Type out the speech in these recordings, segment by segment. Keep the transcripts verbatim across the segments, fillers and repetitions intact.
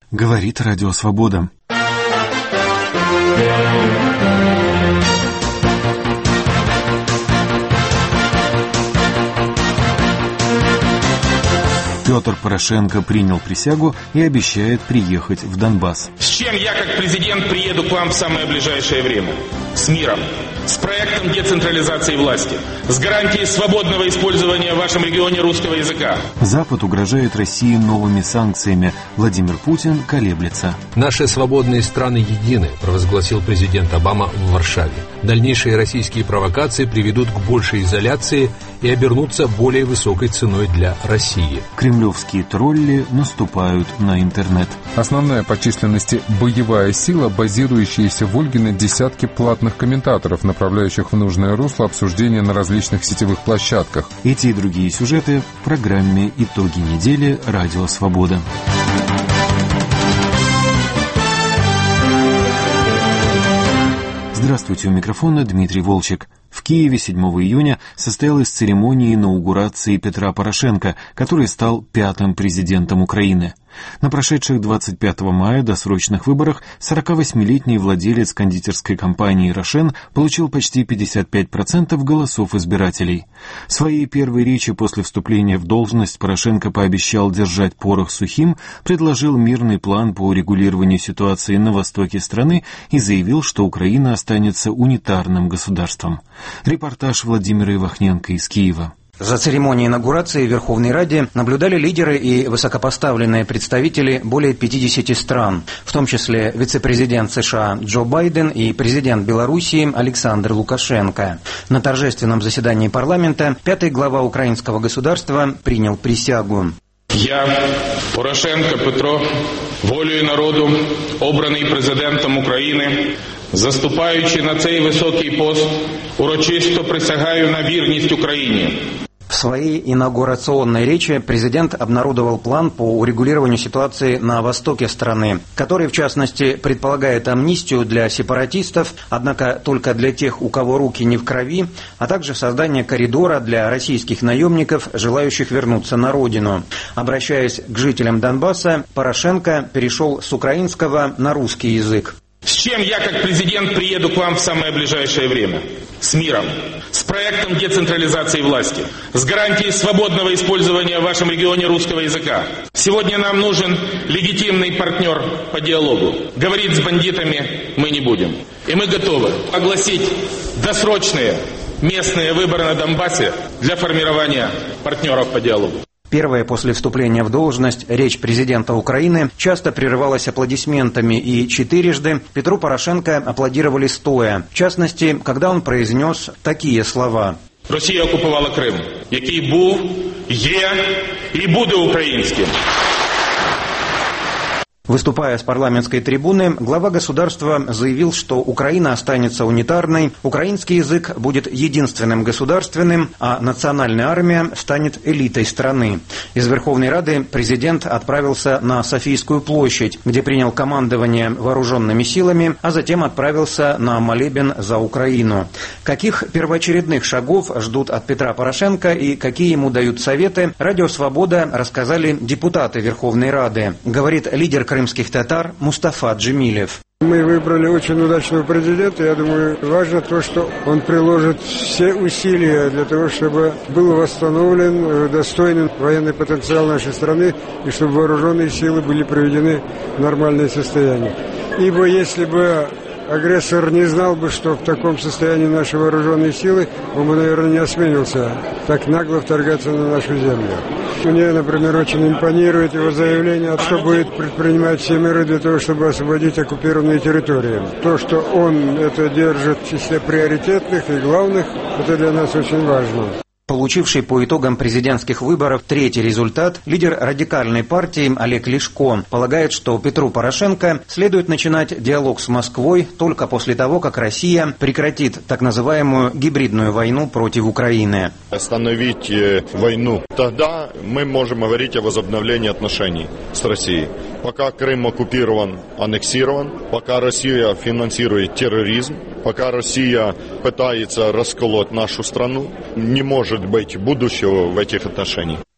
Говорит Радио Свобода. Петр Порошенко принял присягу и обещает приехать в Донбасс. С чем я, как президент, приеду к вам в самое ближайшее время? С миром, с проектом децентрализации власти, с гарантией свободного использования в вашем регионе русского языка. Запад угрожает России новыми санкциями. Владимир Путин колеблется. Наши свободные страны едины, провозгласил президент Обама в Варшаве. Дальнейшие российские провокации приведут к большей изоляции и обернутся более высокой ценой для России. Кремлевские тролли наступают на интернет. Основная по численности боевая сила, базирующаяся в Ольге, на десятки платных комментаторов, направляющих в нужное русло обсуждения на различных сетевых площадках. Эти и другие сюжеты в программе «Итоги недели. Радио Свобода». Здравствуйте, у микрофона Дмитрий Волчек. В Киеве седьмого июня состоялась церемония инаугурации Петра Порошенко, который стал пятым президентом Украины. На прошедших двадцать пятого мая досрочных выборах сорокавосьмилетний владелец кондитерской компании «Рошен» получил почти пятьдесят пять процентов голосов избирателей. В своей первой речи после вступления в должность Порошенко пообещал держать порох сухим, предложил мирный план по урегулированию ситуации на востоке страны и заявил, что Украина останется унитарным государством. Репортаж Владимира Ивахненко из Киева. За церемонией инаугурации в Верховной Раде наблюдали лидеры и высокопоставленные представители более пятидесяти стран, в том числе вице-президент США Джо Байден и президент Белоруссии Александр Лукашенко. На торжественном заседании парламента пятый глава украинского государства принял присягу. Я, Порошенко Петро, волею народу, обраний президентом України, заступаючи на цей високий пост, урочисто присягаю на вірність Україні. В своей инаугурационной речи президент обнародовал план по урегулированию ситуации на востоке страны, который, в частности, предполагает амнистию для сепаратистов, однако только для тех, у кого руки не в крови, а также создание коридора для российских наемников, желающих вернуться на родину. Обращаясь к жителям Донбасса, Порошенко перешел с украинского на русский язык. С чем я, как президент, приеду к вам в самое ближайшее время? С миром, с проектом децентрализации власти, с гарантией свободного использования в вашем регионе русского языка. Сегодня нам нужен легитимный партнер по диалогу. Говорить с бандитами мы не будем. И мы готовы огласить досрочные местные выборы на Донбассе для формирования партнеров по диалогу. Первая после вступления в должность речь президента Украины часто прерывалась аплодисментами, и четырежды Петру Порошенко аплодировали стоя. В частности, когда он произнес такие слова. Росія окупувала Крим, який був, є і буде українським. Выступая с парламентской трибуны, глава государства заявил, что Украина останется унитарной, украинский язык будет единственным государственным, а национальная армия станет элитой страны. Из Верховной Рады президент отправился на Софийскую площадь, где принял командование вооруженными силами, а затем отправился на молебен за Украину. Каких первоочередных шагов ждут от Петра Порошенко и какие ему дают советы, Радио Свобода рассказали депутаты Верховной Рады, говорит лидер крымских татар Мустафа Джемилев. Мы выбрали очень удачного президента. Я думаю, важно то, что он приложит все усилия для того, чтобы был восстановлен достойный военный потенциал нашей страны и чтобы вооруженные силы были приведены в нормальное состояние. Ибо если бы агрессор не знал бы, что в таком состоянии наши вооруженные силы, он бы, наверное, не осмелился так нагло вторгаться на нашу землю. Мне, например, очень импонирует его заявление, что будет предпринимать все меры для того, чтобы освободить оккупированные территории. То, что он это держит в числе приоритетных и главных, это для нас очень важно. Получивший по итогам президентских выборов третий результат, лидер радикальной партии Олег Ляшко полагает, что Петру Порошенко следует начинать диалог с Москвой только после того, как Россия прекратит так называемую гибридную войну против Украины. Остановить войну. Тогда мы можем говорить о возобновлении отношений с Россией. Пока Крым оккупирован, аннексирован, пока Россия финансирует терроризм, пока Россия пытается расколоть нашу страну, не может быть будущего в этих отношениях.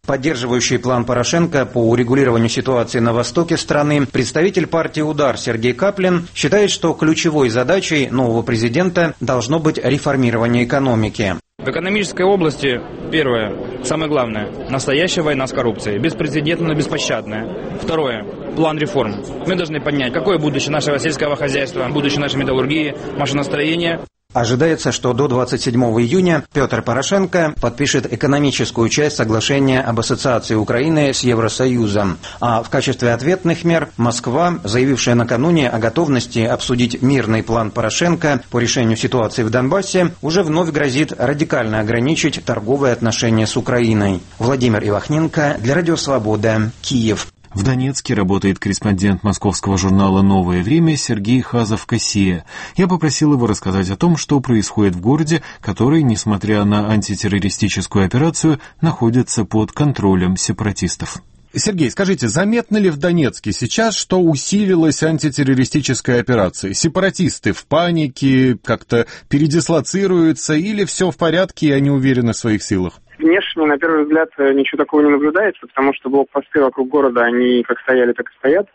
Поддерживающий план Порошенко по урегулированию ситуации на востоке страны, представитель партии «Удар» Сергей Каплин считает, что ключевой задачей нового президента должно быть реформирование экономики. В экономической области, первое, самое главное, настоящая война с коррупцией, беспрецедентно беспощадная. Второе, план реформ. Мы должны понять, какое будущее нашего сельского хозяйства, будущее нашей металлургии, машиностроения. Ожидается, что до двадцать седьмого июня Петр Порошенко подпишет экономическую часть соглашения об ассоциации Украины с Евросоюзом. А в качестве ответных мер Москва, заявившая накануне о готовности обсудить мирный план Порошенко по решению ситуации в Донбассе, уже вновь грозит радикально ограничить торговые отношения с Украиной. Владимир Ивахненко для Радио Свобода, Киев. В Донецке работает корреспондент московского журнала «Новое время» Сергей Хазов-Кассия. Я попросил его рассказать о том, что происходит в городе, который, несмотря на антитеррористическую операцию, находится под контролем сепаратистов. Сергей, скажите, заметно ли в Донецке сейчас, что усилилась антитеррористическая операция? Сепаратисты в панике, как-то передислоцируются или все в порядке и они уверены в своих силах? Внешне, на первый взгляд, ничего такого не наблюдается, потому что блокпосты вокруг города, они как стояли, так и стоят.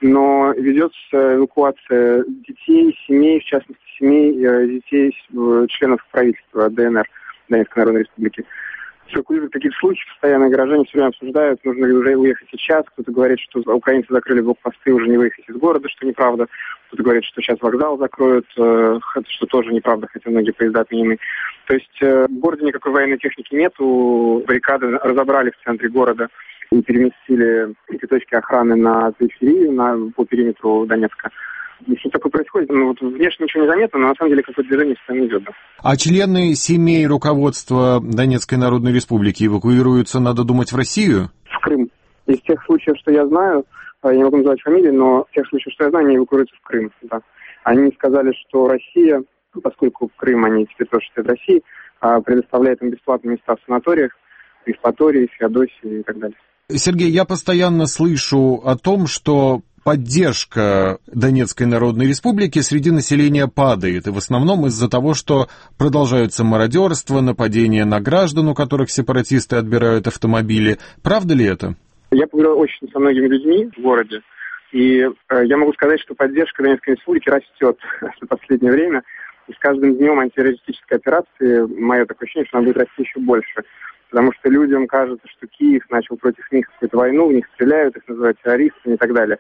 Но ведется эвакуация детей, семей, в частности, семей, детей, членов правительства ДНР, Донецкой Народной Республики. Циркулируют такие слухи, постоянно горожане все время обсуждают, нужно ли уже уехать сейчас. Кто-то говорит, что украинцы закрыли блокпосты, уже не выехать из города, что неправда. Кто-то говорит, что сейчас вокзал закроют, что тоже неправда, хотя многие поезда отменены. То есть в городе никакой военной техники нету, баррикады разобрали в центре города и переместили эти точки охраны на периферию, на, по периметру Донецка. И что такое происходит? Ну, вот внешне ничего не заметно, но на самом деле какое-то движение постоянно идет. Да. А члены семей руководства Донецкой Народной Республики эвакуируются, надо думать, в Россию? В Крым. Из тех случаев, что я знаю, я не могу называть фамилии, но в тех случаев, что я знаю, они эвакуируются в Крым. Да. Они сказали, что Россия, поскольку в Крым они теперь тоже считают Россией, предоставляет им бесплатные места в санаториях, в Евпатории, Феодосии и так далее. Сергей, я постоянно слышу о том, что поддержка Донецкой Народной Республики среди населения падает, и в основном из-за того, что продолжаются мародерство, нападения на граждан, у которых сепаратисты отбирают автомобили. Правда ли это? Я поговорил очень со многими людьми в городе, и э, я могу сказать, что поддержка Донецкой Республики растет в последнее время, и с каждым днем антитеррористической операции, мое такое ощущение, что она будет расти еще больше. Потому что людям кажется, что Киев начал против них какую-то войну, в них стреляют, их называют террористами и так далее.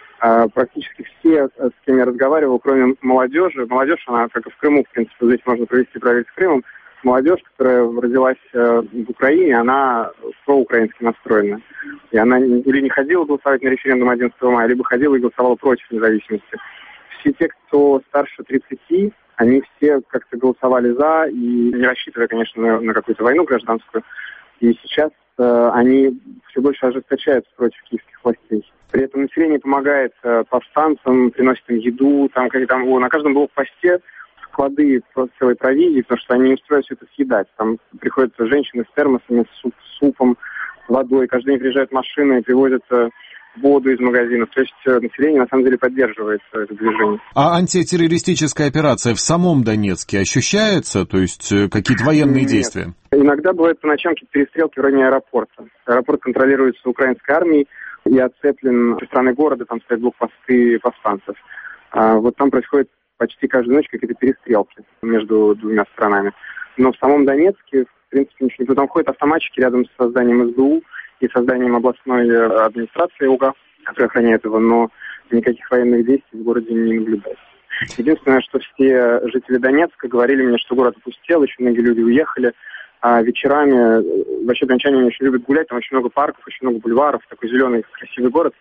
А практически все, с кем я разговаривал, кроме молодежи, молодежь, она, как и в Крыму, в принципе, здесь можно провести параллель с Крымом, молодежь, которая родилась в Украине, она проукраински настроена. И она или не ходила голосовать на референдум одиннадцатого мая, либо ходила и голосовала против независимости. Все те, кто старше тридцати, они все как-то голосовали за, и не рассчитывая, конечно, на, на какую-то войну гражданскую. И сейчас э, они все больше ожесточаются против киевских властей. При этом население помогает э, повстанцам, приносит им еду. Там, как, там, на каждом блокпосте склады целой провизии, потому что они не успевают все это съедать. Там приходят женщины с термосами, с суп, супом, с водой. Каждый день приезжают машины и привозят э, воду из магазинов. То есть э, население на самом деле поддерживает э, это движение. А антитеррористическая операция в самом Донецке ощущается? То есть э, какие-то военные Нет. действия? Иногда бывают по ночам какие-то перестрелки в районе аэропорта. Аэропорт контролируется украинской армией и оцеплен со стороны города, там стоят блокпосты повстанцев. А вот там происходит почти каждую ночь какие-то перестрелки между двумя сторонами. Но в самом Донецке, в принципе, ничего не... Там ходят автоматчики рядом с созданием СБУ и созданием областной администрации УГА, которая охраняет его, но никаких военных действий в городе не наблюдается. Единственное, что все жители Донецка говорили мне, что город опустел, очень многие люди уехали, а вечерами, вообще дончане очень любят гулять, там очень много парков, очень много бульваров, такой зеленый, красивый город.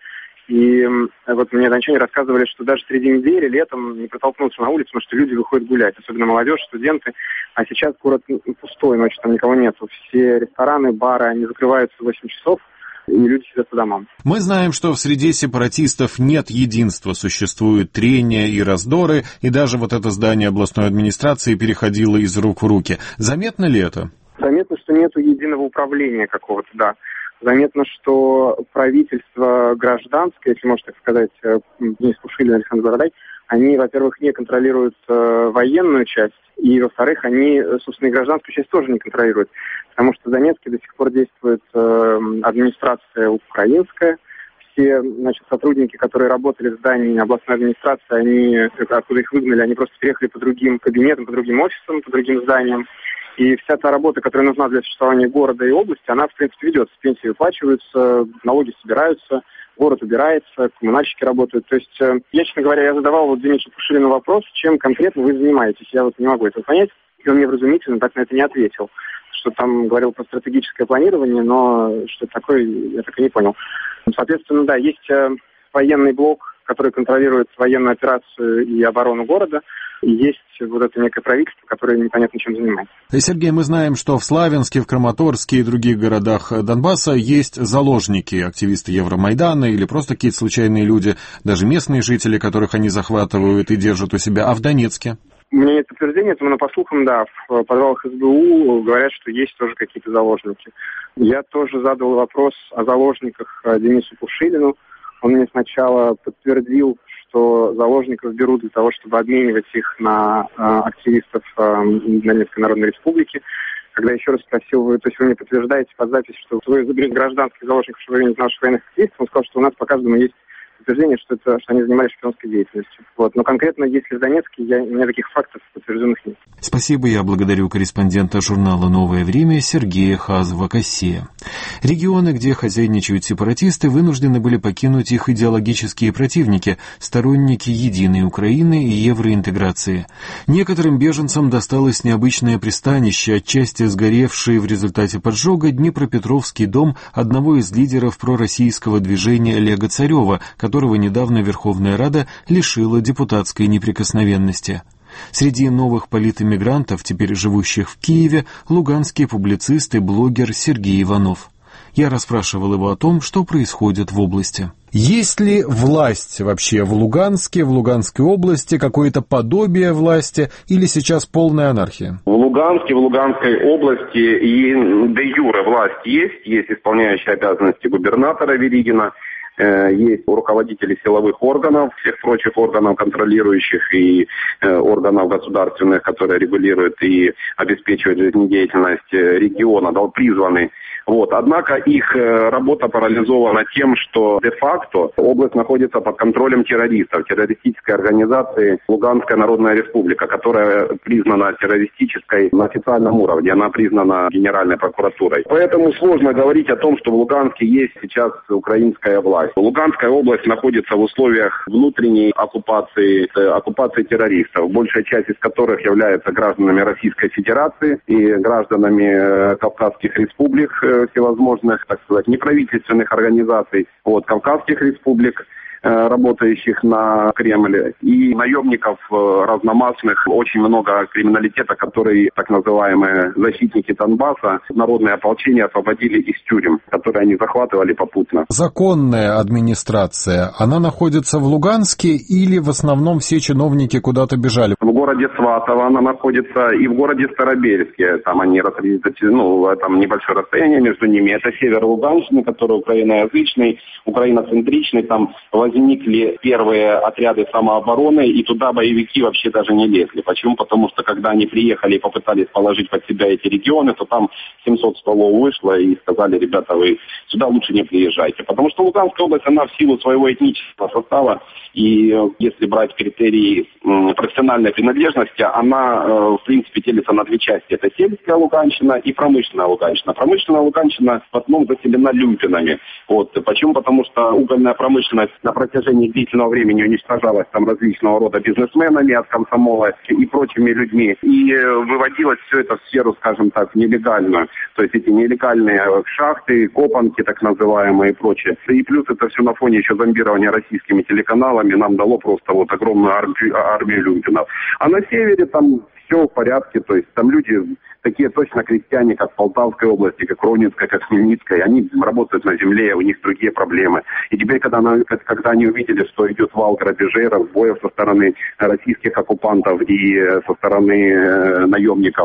И вот мне дончане рассказывали, что даже среди недели, летом не протолкнуться на улицу, потому что люди выходят гулять, особенно молодежь, студенты. А сейчас город пустой, ночью там никого нет. Все рестораны, бары, они закрываются в восемь часов, и люди сидят по домам. Мы знаем, что в среде сепаратистов нет единства, существуют трения и раздоры, и даже вот это здание областной администрации переходило из рук в руки. Заметно ли это? Заметно, что нет единого управления какого-то, да. Заметно, что правительство гражданское, если можно так сказать, Денис Пушилин, Александр Бородай, они, во-первых, не контролируют э, военную часть, и, во-вторых, они, собственно, и гражданскую часть тоже не контролируют, потому что в Донецке до сих пор действует э, администрация украинская. Все, значит, сотрудники, которые работали в здании областной администрации, они, откуда их выгнали, они просто переехали по другим кабинетам, по другим офисам, по другим зданиям. И вся та работа, которая нужна для существования города и области, она, в принципе, ведется. Пенсии выплачиваются, налоги собираются, город убирается, коммунальщики работают. То есть, я, честно говоря, я задавал вот Денису Пушилину вопрос, чем конкретно вы занимаетесь. Я вот не могу этого понять. И он мне вразумительно так на это не ответил. Что там говорил про стратегическое планирование, но что это такое, я так и не понял. Соответственно, да, есть военный блок, который контролирует военную операцию и оборону города. И есть вот это некое правительство, которое непонятно чем занимается. Сергей, мы знаем, что в Славянске, в Краматорске и других городах Донбасса есть заложники, активисты Евромайдана или просто какие-то случайные люди, даже местные жители, которых они захватывают и держат у себя. А в Донецке? У меня нет подтверждения этому, но по слухам, да, в подвалах эс бэ у говорят, что есть тоже какие-то заложники. Я тоже задал вопрос о заложниках Денису Пушилину. Он мне сначала подтвердил, что заложников берут для того, чтобы обменивать их на э, активистов э, Донецкой Народной Республики. Когда еще раз спросил, вы, то есть вы мне подтверждаете под запись, что вы заберете гражданских заложников, чтобы вы наших военных активистов, он сказал, что у нас по каждому есть подтверждение, что, это, что они занимались шпионской деятельностью. Вот. Но конкретно, если в Донецке, я, у меня таких фактов подтвержденных нет. Спасибо, я благодарю корреспондента журнала «Новое время» Сергея Хазова-Кассея. Регионы, где хозяйничают сепаратисты, вынуждены были покинуть их идеологические противники, сторонники единой Украины и евроинтеграции. Некоторым беженцам досталось необычное пристанище, отчасти сгоревший в результате поджога Днепропетровский дом одного из лидеров пророссийского движения Олега Царева, которого недавно Верховная Рада лишила депутатской неприкосновенности. Среди новых политэмигрантов, теперь живущих в Киеве, луганский публицист и блогер Сергей Иванов. Я расспрашивал его о том, что происходит в области. Есть ли власть вообще в Луганске, в Луганской области, какое-то подобие власти, или сейчас полная анархия? В Луганске, в Луганской области и де юре власть есть, есть исполняющие обязанности губернатора Веригина, есть руководители силовых органов, всех прочих органов контролирующих и э, органов государственных, которые регулируют и обеспечивают жизнедеятельность региона, да, призваны. Вот. Однако их э, работа парализована тем, что де-факто область находится под контролем террористов, террористической организации Луганская Народная Республика, которая признана террористической на официальном уровне, она признана Генеральной прокуратурой. Поэтому сложно говорить о том, что в Луганске есть сейчас украинская власть. Луганская область находится в условиях внутренней оккупации, оккупации террористов, большая часть из которых является гражданами Российской Федерации и гражданами Кавказских республик, всевозможных, так сказать, неправительственных организаций, вот, Кавказских республик, работающих на Кремль, и наемников разномастных, очень много криминалитета, который так называемые защитники Донбасса, народное ополчение освободили из тюрем, которые они захватывали попутно. Законная администрация, она находится в Луганске или в основном все чиновники куда-то бежали? В городе Сватово она находится и в городе Старобельске, там они, ну, там небольшое расстояние между ними, это север Луганщины, который украиноязычный, украиноцентричный, там возникли первые отряды самообороны, и туда боевики вообще даже не лезли. Почему? Потому что когда они приехали и попытались положить под себя эти регионы, то там семьсот стволов вышло и сказали: ребята, вы сюда лучше не приезжайте. Потому что Луганская область, она в силу своего этнического состава, и если брать критерии профессиональной принадлежности, она в принципе делится на две части. Это сельская Луганщина и промышленная Луганщина. Промышленная Луганщина в основном заселена люмпинами. Вот. Почему? Потому что угольная промышленность на протяжении длительного времени уничтожалась там различного рода бизнесменами от комсомола и прочими людьми. И выводилось все это в сферу, скажем так, нелегальную. То есть эти нелегальные шахты, копанки так называемые и прочее. И плюс это все на фоне еще зомбирования российскими телеканалами нам дало просто вот огромную армию, армию люмпинов. А на севере там все в порядке, то есть там люди такие точно крестьяне, как в Полтавской области, как Ронинской, как Хмельницкой, они работают на земле, у них другие проблемы. И теперь, когда, когда они увидели, что идет вал грабежей, разбоев со стороны российских оккупантов и со стороны э, наемников,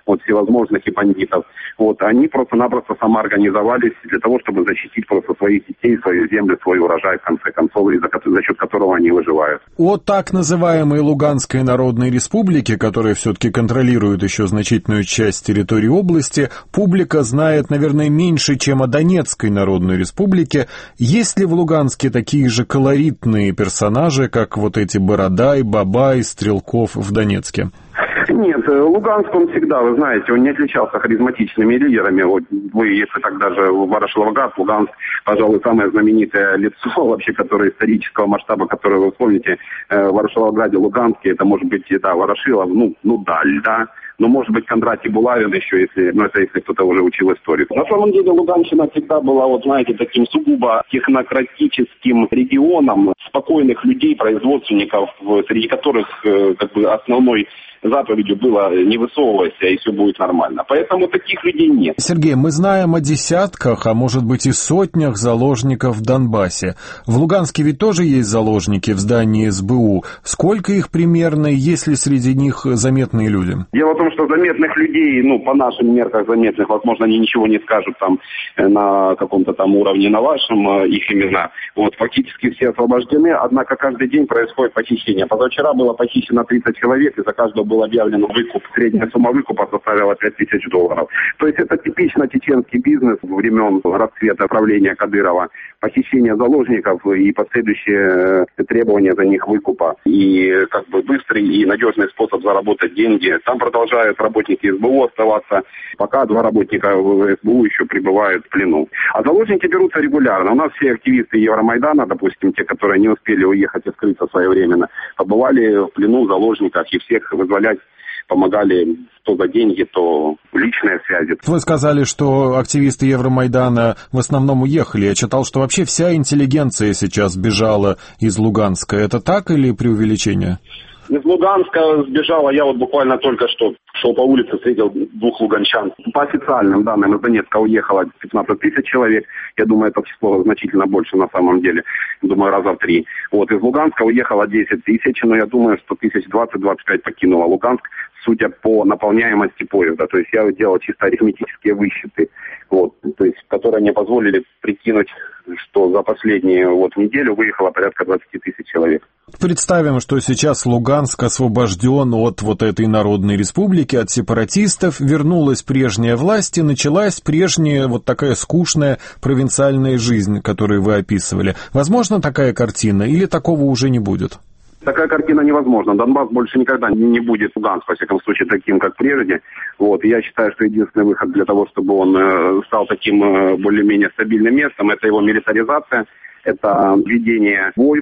от всевозможных и бандитов. Вот, они просто-напросто самоорганизовались для того, чтобы защитить просто своих детей, свою землю, свой урожай, в конце концов, и за, за счет которого они выживают. О так называемой Луганской Народной Республике, которая все-таки контролирует еще значительную часть территории области, публика знает, наверное, меньше, чем о Донецкой Народной Республике. Есть ли в Луганске такие же колоритные персонажи, как вот эти Бородай, Бабай, Стрелков в Донецке? Нет, Луганск, он всегда, вы знаете, он не отличался харизматичными лидерами. Вот вы, если так даже Ворошиловград, Луганск, пожалуй, самое знаменитое лицо вообще, которое исторического масштаба, которое вы вспомните, в Ворошиловграде, Луганске, это может быть, да, Ворошилов, ну, ну да, да. Но, может быть, Кондратий Булавин еще, если, ну, это если кто-то уже учил историю. На самом деле, Луганщина всегда была, вот, знаете, таким сугубо технократическим регионом спокойных людей, производственников, среди которых, как бы, основной заповедью было «не высовывайся, и все будет нормально». Поэтому таких людей нет. Сергей, мы знаем о десятках, а может быть и сотнях заложников в Донбассе. В Луганске ведь тоже есть заложники в здании эс бэ у. Сколько их примерно, есть ли среди них заметные люди? Дело в том, что заметных людей, ну, по нашим меркам заметных, возможно, они ничего не скажут там на каком-то там уровне, на вашем, их имена. Вот, фактически все освобождены, однако каждый день происходит похищение. Позавчера было похищено тридцать человек, и за каждого был объявлен выкуп. Средняя сумма выкупа составила пять тысяч долларов. То есть это типично чеченский бизнес времен расцвета правления Кадырова. Похищение заложников и последующие требования за них выкупа. И как бы быстрый и надежный способ заработать деньги. Там продолжают работники эс бэ у оставаться, пока два работника эс бэ у еще пребывают в плену. А заложники берутся регулярно. У нас все активисты Евромайдана, допустим, те, которые не успели уехать и скрыться своевременно, побывали в плену в заложниках, и всех вызволять помогали то за деньги, то личные связи. Вы сказали, что активисты Евромайдана в основном уехали. Я читал, что вообще вся интеллигенция сейчас сбежала из Луганска. Это так или преувеличение? Из Луганска сбежала, я вот буквально только что шел по улице, встретил двух луганчан. По официальным данным, из Донецка уехало пятнадцать тысяч человек. Я думаю, это число значительно больше на самом деле. Думаю, раза в три. Вот, из Луганска уехало десять тысяч, но я думаю, что тысяч двадцать-двадцать пять покинуло Луганск, судя по наполняемости поезда. То есть я делал чисто арифметические высчеты, вот, то есть, которые мне позволили прикинуть, что за последнюю вот неделю выехало порядка двадцать тысяч человек. Представим, что сейчас Луганск освобожден от вот этой Народной Республики, от сепаратистов, вернулась прежняя власть и началась прежняя вот такая скучная провинциальная жизнь, которую вы описывали. Возможно такая картина или такого уже не будет? Такая картина невозможна. Донбасс больше никогда не будет Луганск, во всяком случае, таким, как прежде. Вот. Я считаю, что единственный выход для того, чтобы он э, стал таким э, более-менее стабильным местом, это его милитаризация, это введение войск,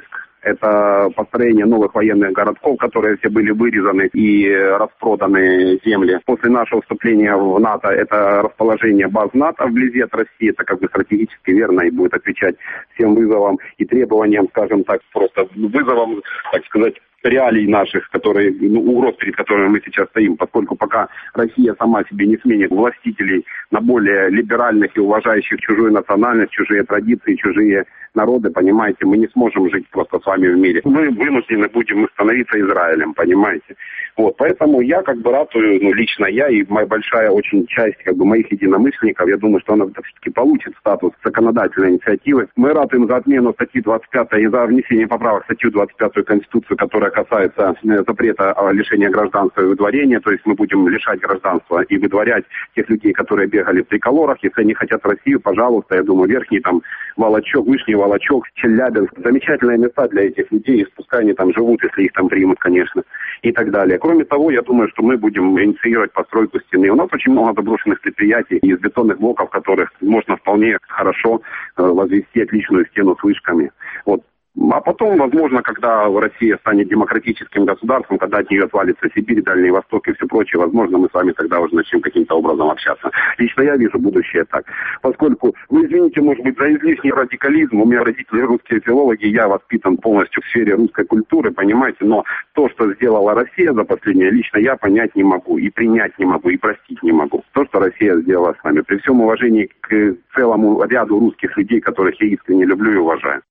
это построение новых военных городков, которые все были вырезаны и распроданы земли. После нашего вступления в НАТО это расположение баз НАТО вблизи от России. Это как бы стратегически верно и будет отвечать всем вызовам и требованиям, скажем так, просто вызовам, так сказать, реалий наших, которые, ну, угроз, перед которыми мы сейчас стоим, поскольку пока Россия сама себе не сменит властителей на более либеральных и уважающих чужую национальность, чужие традиции, чужие народы, понимаете, мы не сможем жить просто с вами в мире. Мы вынуждены будем становиться Израилем, понимаете. Вот, поэтому я как бы ратую, ну, лично я и моя большая очень часть как бы моих единомышленников, я думаю, что она все-таки получит статус законодательной инициативы. Мы ратуем за отмену статьи двадцать пятой и за внесение поправок в статью двадцать пятую Конституции, которая касается запрета лишения гражданства и выдворения, то есть мы будем лишать гражданства и выдворять тех людей, которые бегали в триколорах. Если они хотят Россию, пожалуйста, я думаю, верхний там Волочок, Вышний Волочок, Челябинск, замечательные места для этих людей, пускай они там живут, если их там примут, конечно, и так далее. Кроме того, я думаю, что мы будем инициировать постройку стены. У нас очень много заброшенных предприятий из бетонных блоков, которых можно вполне хорошо возвести отличную стену с вышками. Вот. А потом, возможно, когда Россия станет демократическим государством, когда от нее отвалится Сибирь, Дальний Восток и все прочее, возможно, мы с вами тогда уже начнем каким-то образом общаться. Лично я вижу будущее так. Поскольку, вы извините, может быть, за излишний радикализм, у меня родители русские филологи, я воспитан полностью в сфере русской культуры, понимаете, но то, что сделала Россия за последнее, лично я понять не могу, и принять не могу, и простить не могу. То, что Россия сделала с нами, при всем уважении к целому ряду русских людей, которых я искренне люблю и уважаю.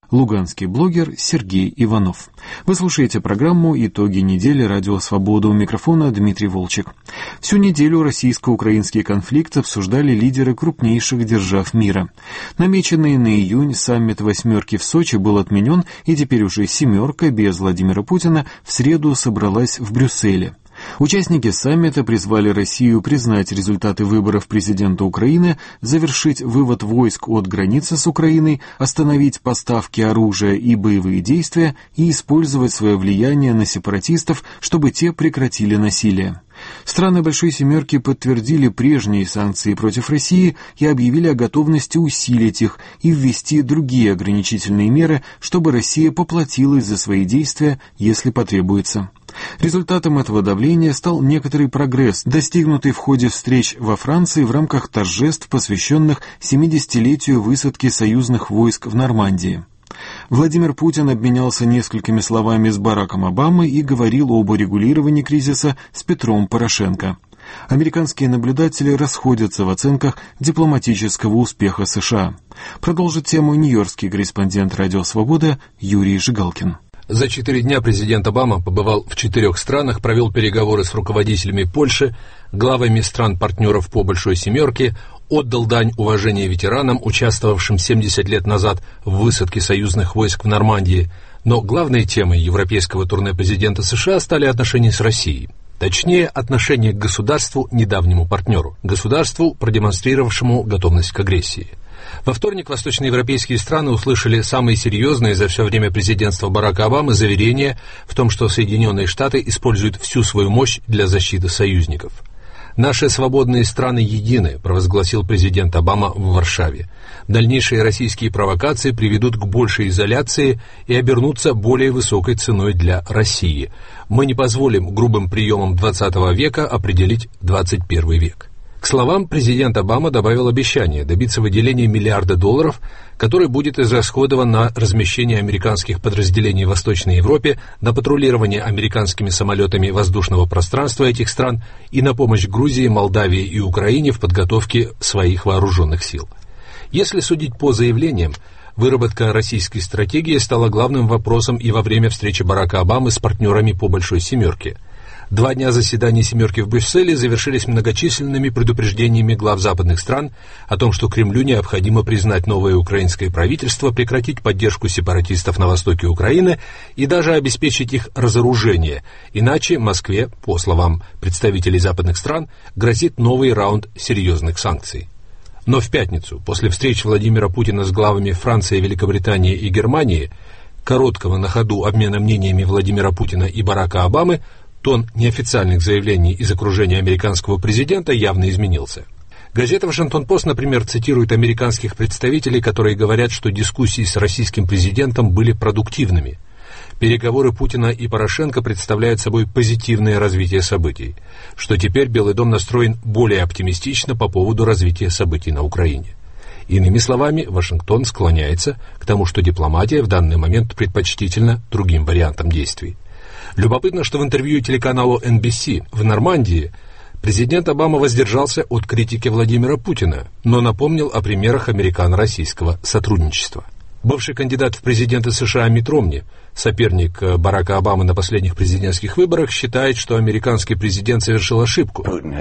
луганский блогер Сергей Иванов. Вы слушаете программу «Итоги недели. Радио Свобода». У микрофона Дмитрий Волчек. Всю неделю российско-украинский конфликт обсуждали лидеры крупнейших держав мира. Намеченный на июнь саммит «восьмерки» в Сочи был отменен, и теперь уже «семерка» без Владимира Путина в среду собралась в Брюсселе. Участники саммита призвали Россию признать результаты выборов президента Украины, завершить вывод войск от границы с Украиной, остановить поставки оружия и боевые действия и использовать свое влияние на сепаратистов, чтобы те прекратили насилие. Страны Большой Семерки подтвердили прежние санкции против России и объявили о готовности усилить их и ввести другие ограничительные меры, чтобы Россия поплатилась за свои действия, если потребуется. Результатом этого давления стал некоторый прогресс, достигнутый в ходе встреч во Франции в рамках торжеств, посвященных семидесятилетию высадки союзных войск в Нормандии. Владимир Путин обменялся несколькими словами с Бараком Обамой и говорил об урегулировании кризиса с Петром Порошенко. Американские наблюдатели расходятся в оценках дипломатического успеха США. Продолжит тему нью-йоркский корреспондент «Радио Свобода» Юрий Жигалкин. За четыре дня президент Обама побывал в четырех странах, провел переговоры с руководителями Польши, главами стран-партнеров по Большой Семерке, отдал дань уважения ветеранам, участвовавшим семьдесят лет назад в высадке союзных войск в Нормандии. Но главной темой европейского турне президента США стали отношения с Россией. Точнее, отношение к государству, недавнему партнеру, государству, продемонстрировавшему готовность к агрессии. Во вторник восточноевропейские страны услышали самые серьезные за все время президентства Барака Обамы заверения в том, что Соединенные Штаты используют всю свою мощь для защиты союзников. «Наши свободные страны едины», — провозгласил президент Обама в Варшаве. «Дальнейшие российские провокации приведут к большей изоляции и обернутся более высокой ценой для России. Мы не позволим грубым приемам двадцатого века определить двадцать первый век». К словам, президент Обама добавил обещание добиться выделения миллиарда долларов, который будет израсходован на размещение американских подразделений в Восточной Европе, на патрулирование американскими самолетами воздушного пространства этих стран и на помощь Грузии, Молдавии и Украине в подготовке своих вооруженных сил. Если судить по заявлениям, выработка российской стратегии стала главным вопросом и во время встречи Барака Обамы с партнерами по Большой Семерке. Два дня заседаний «семерки» в Брюсселе завершились многочисленными предупреждениями глав западных стран о том, что Кремлю необходимо признать новое украинское правительство, прекратить поддержку сепаратистов на востоке Украины и даже обеспечить их разоружение, иначе Москве, по словам представителей западных стран, грозит новый раунд серьезных санкций. Но в пятницу, после встреч Владимира Путина с главами Франции, Великобритании и Германии, короткого на ходу обмена мнениями Владимира Путина и Барака Обамы, тон неофициальных заявлений из окружения американского президента явно изменился. Газета «Вашингтон-Пост», например, цитирует американских представителей, которые говорят, что дискуссии с российским президентом были продуктивными. Переговоры Путина и Порошенко представляют собой позитивное развитие событий, что теперь Белый дом настроен более оптимистично по поводу развития событий на Украине. Иными словами, Вашингтон склоняется к тому, что дипломатия в данный момент предпочтительна другим вариантам действий. Любопытно, что в интервью телеканалу эн би си в Нормандии президент Обама воздержался от критики Владимира Путина, но напомнил о примерах американо-российского сотрудничества. Бывший кандидат в президенты США Митт Ромни, соперник Барака Обамы на последних президентских выборах, считает, что американский президент совершил ошибку.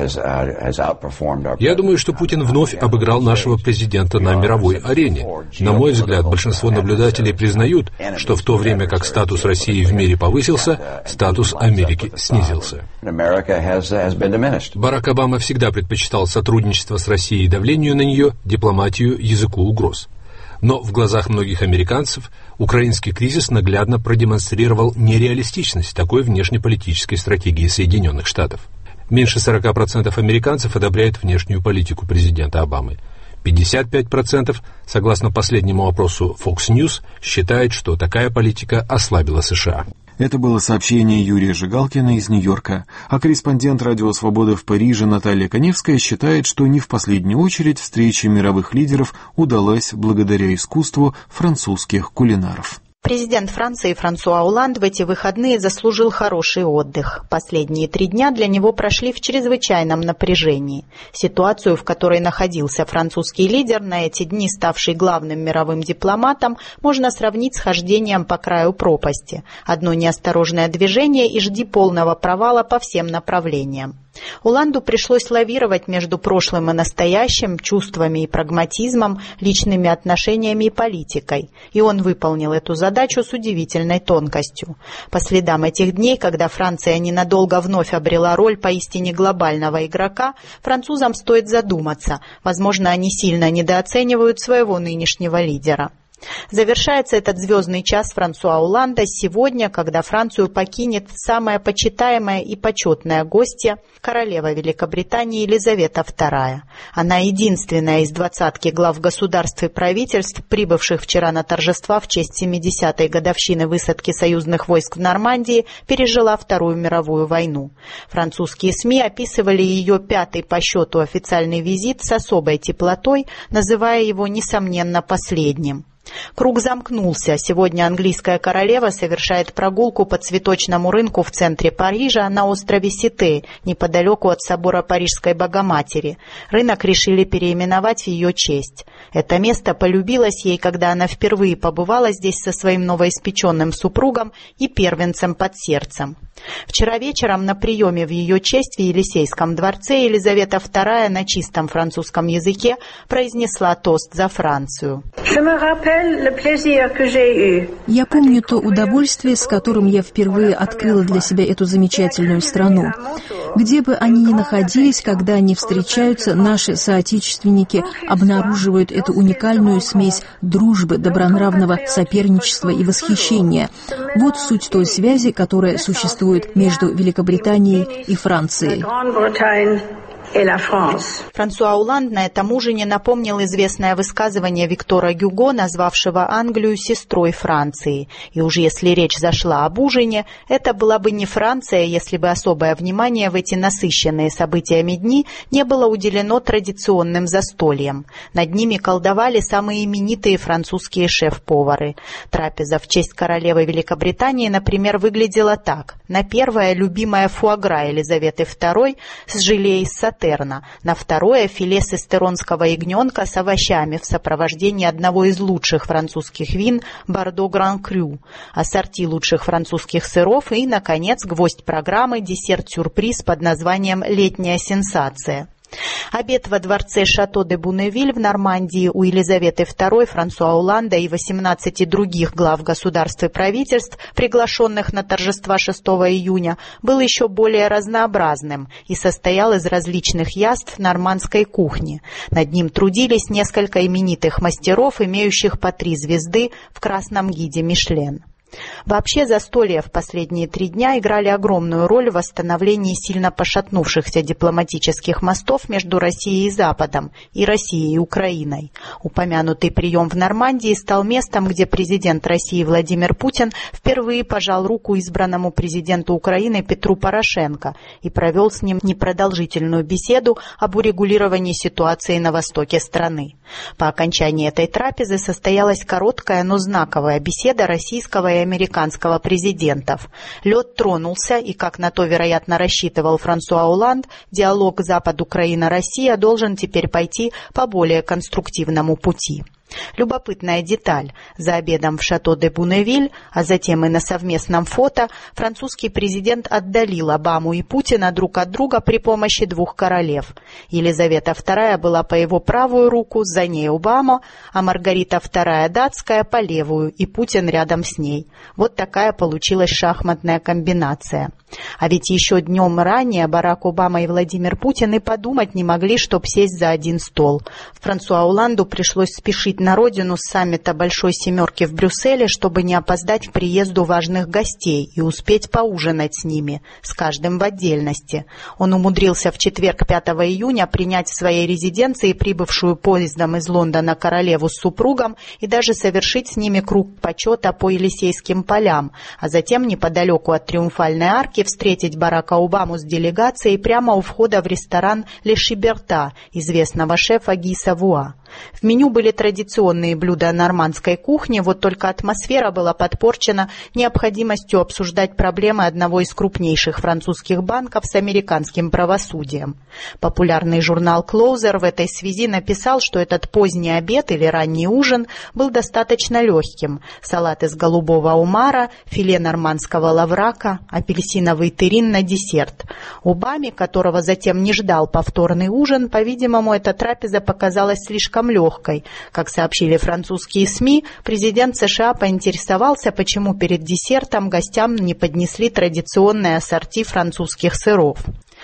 «Я думаю, что Путин вновь обыграл нашего президента на мировой арене. На мой взгляд, большинство наблюдателей признают, что в то время как статус России в мире повысился, статус Америки снизился». Барак Обама всегда предпочитал сотрудничество с Россией и давлению на нее, дипломатию, языку угроз. Но в глазах многих американцев украинский кризис наглядно продемонстрировал нереалистичность такой внешнеполитической стратегии Соединенных Штатов. Меньше сорок процентов американцев одобряют внешнюю политику президента Обамы. пятьдесят пять процентов, согласно последнему опросу Fox News, считают, что такая политика ослабила США. Это было сообщение Юрия Жигалкина из Нью-Йорка, а корреспондент «Радио Свобода» в Париже Наталья Коневская считает, что не в последнюю очередь встреча мировых лидеров удалась благодаря искусству французских кулинаров. Президент Франции Франсуа Олланд в эти выходные заслужил хороший отдых. Последние три дня для него прошли в чрезвычайном напряжении. Ситуацию, в которой находился французский лидер, на эти дни ставший главным мировым дипломатом, можно сравнить с хождением по краю пропасти. Одно неосторожное движение и жди полного провала по всем направлениям. Олланду пришлось лавировать между прошлым и настоящим, чувствами и прагматизмом, личными отношениями и политикой. И он выполнил эту задачу с удивительной тонкостью. По следам этих дней, когда Франция ненадолго вновь обрела роль поистине глобального игрока, французам стоит задуматься. Возможно, они сильно недооценивают своего нынешнего лидера. Завершается этот звездный час Франсуа Олланда сегодня, когда Францию покинет самая почитаемая и почетная гостья, королева Великобритании Елизавета вторая. Она единственная из двадцатки глав государств и правительств, прибывших вчера на торжества в честь семидесятой годовщины высадки союзных войск в Нормандии, пережила Вторую мировую войну. Французские СМИ описывали ее пятый по счету официальный визит с особой теплотой, называя его, несомненно, последним. Круг замкнулся. Сегодня английская королева совершает прогулку по цветочному рынку в центре Парижа на острове Сите, неподалеку от собора Парижской Богоматери. Рынок решили переименовать в ее честь. Это место полюбилось ей, когда она впервые побывала здесь со своим новоиспеченным супругом и первенцем под сердцем. Вчера вечером на приеме в ее честь в Елисейском дворце Елизавета вторая на чистом французском языке произнесла тост за Францию. Я помню то удовольствие, с которым я впервые открыла для себя эту замечательную страну. Где бы они ни находились, когда они встречаются, наши соотечественники обнаруживают эту уникальную смесь дружбы, добронравного соперничества и восхищения. Вот суть той связи, которая существует между Великобританией и Францией. Франсуа Олланд на этом ужине напомнил известное высказывание Виктора Гюго, назвавшего Англию сестрой Франции. И уж если речь зашла об ужине, это была бы не Франция, если бы особое внимание в эти насыщенные событиями дни не было уделено традиционным застольям. Над ними колдовали самые именитые французские шеф-повары. Трапеза в честь королевы Великобритании, например, выглядела так. На первое — любимая фуагра Елизаветы второй с желе из сатена. На второе — филе с эстеронского ягненка с овощами в сопровождении одного из лучших французских вин Бордо Гран Крю, ассорти лучших французских сыров и, наконец, гвоздь программы — десерт-сюрприз под названием «Летняя сенсация». Обед во дворце Шато де Буневиль в Нормандии у Елизаветы второй, Франсуа Олланда и восемнадцати других глав государств и правительств, приглашенных на торжества шестого июня, был еще более разнообразным и состоял из различных яств нормандской кухни. Над ним трудились несколько именитых мастеров, имеющих по три звезды в красном гиде Мишлен. Вообще застолья в последние три дня играли огромную роль в восстановлении сильно пошатнувшихся дипломатических мостов между Россией и Западом и Россией и Украиной. Упомянутый прием в Нормандии стал местом, где президент России Владимир Путин впервые пожал руку избранному президенту Украины Петру Порошенко и провел с ним непродолжительную беседу об урегулировании ситуации на востоке страны. По окончании этой трапезы состоялась короткая, но знаковая беседа российского и американского президентов. Лед тронулся, и, как на то, вероятно, рассчитывал Франсуа Олланд, диалог Запад-Украина-Россия должен теперь пойти по более конструктивному пути. Любопытная деталь. За обедом в Шато де Буневиль, а затем и на совместном фото, французский президент отдалил Обаму и Путина друг от друга при помощи двух королев. Елизавета вторая была по его правую руку, за ней Обама, а Маргарита вторая датская по левую, и Путин рядом с ней. Вот такая получилась шахматная комбинация. А ведь еще днем ранее Барак Обама и Владимир Путин и подумать не могли, чтоб сесть за один стол. Франсуа Олланду пришлось спешить на родину с саммита Большой Семерки в Брюсселе, чтобы не опоздать к приезду важных гостей и успеть поужинать с ними, с каждым в отдельности. Он умудрился в четверг, пятого июня, принять в своей резиденции прибывшую поездом из Лондона королеву с супругом и даже совершить с ними круг почета по Елисейским полям, а затем неподалеку от Триумфальной арки встретить Барака Обаму с делегацией прямо у входа в ресторан «Ле Шиберта» известного шефа Ги Савуа. В меню были традиционные блюда нормандской кухни, вот только атмосфера была подпорчена необходимостью обсуждать проблемы одного из крупнейших французских банков с американским правосудием. Популярный журнал «Клоузер» в этой связи написал, что этот поздний обед или ранний ужин был достаточно легким. Салат из голубого омара, филе нормандского лаврака, апельсиновый террин на десерт. Обаме, которого затем не ждал повторный ужин, по-видимому, эта трапеза показалась слишком легкой. Как сообщили французские СМИ, президент США поинтересовался, почему перед десертом гостям не поднесли традиционное ассорти французских сыров.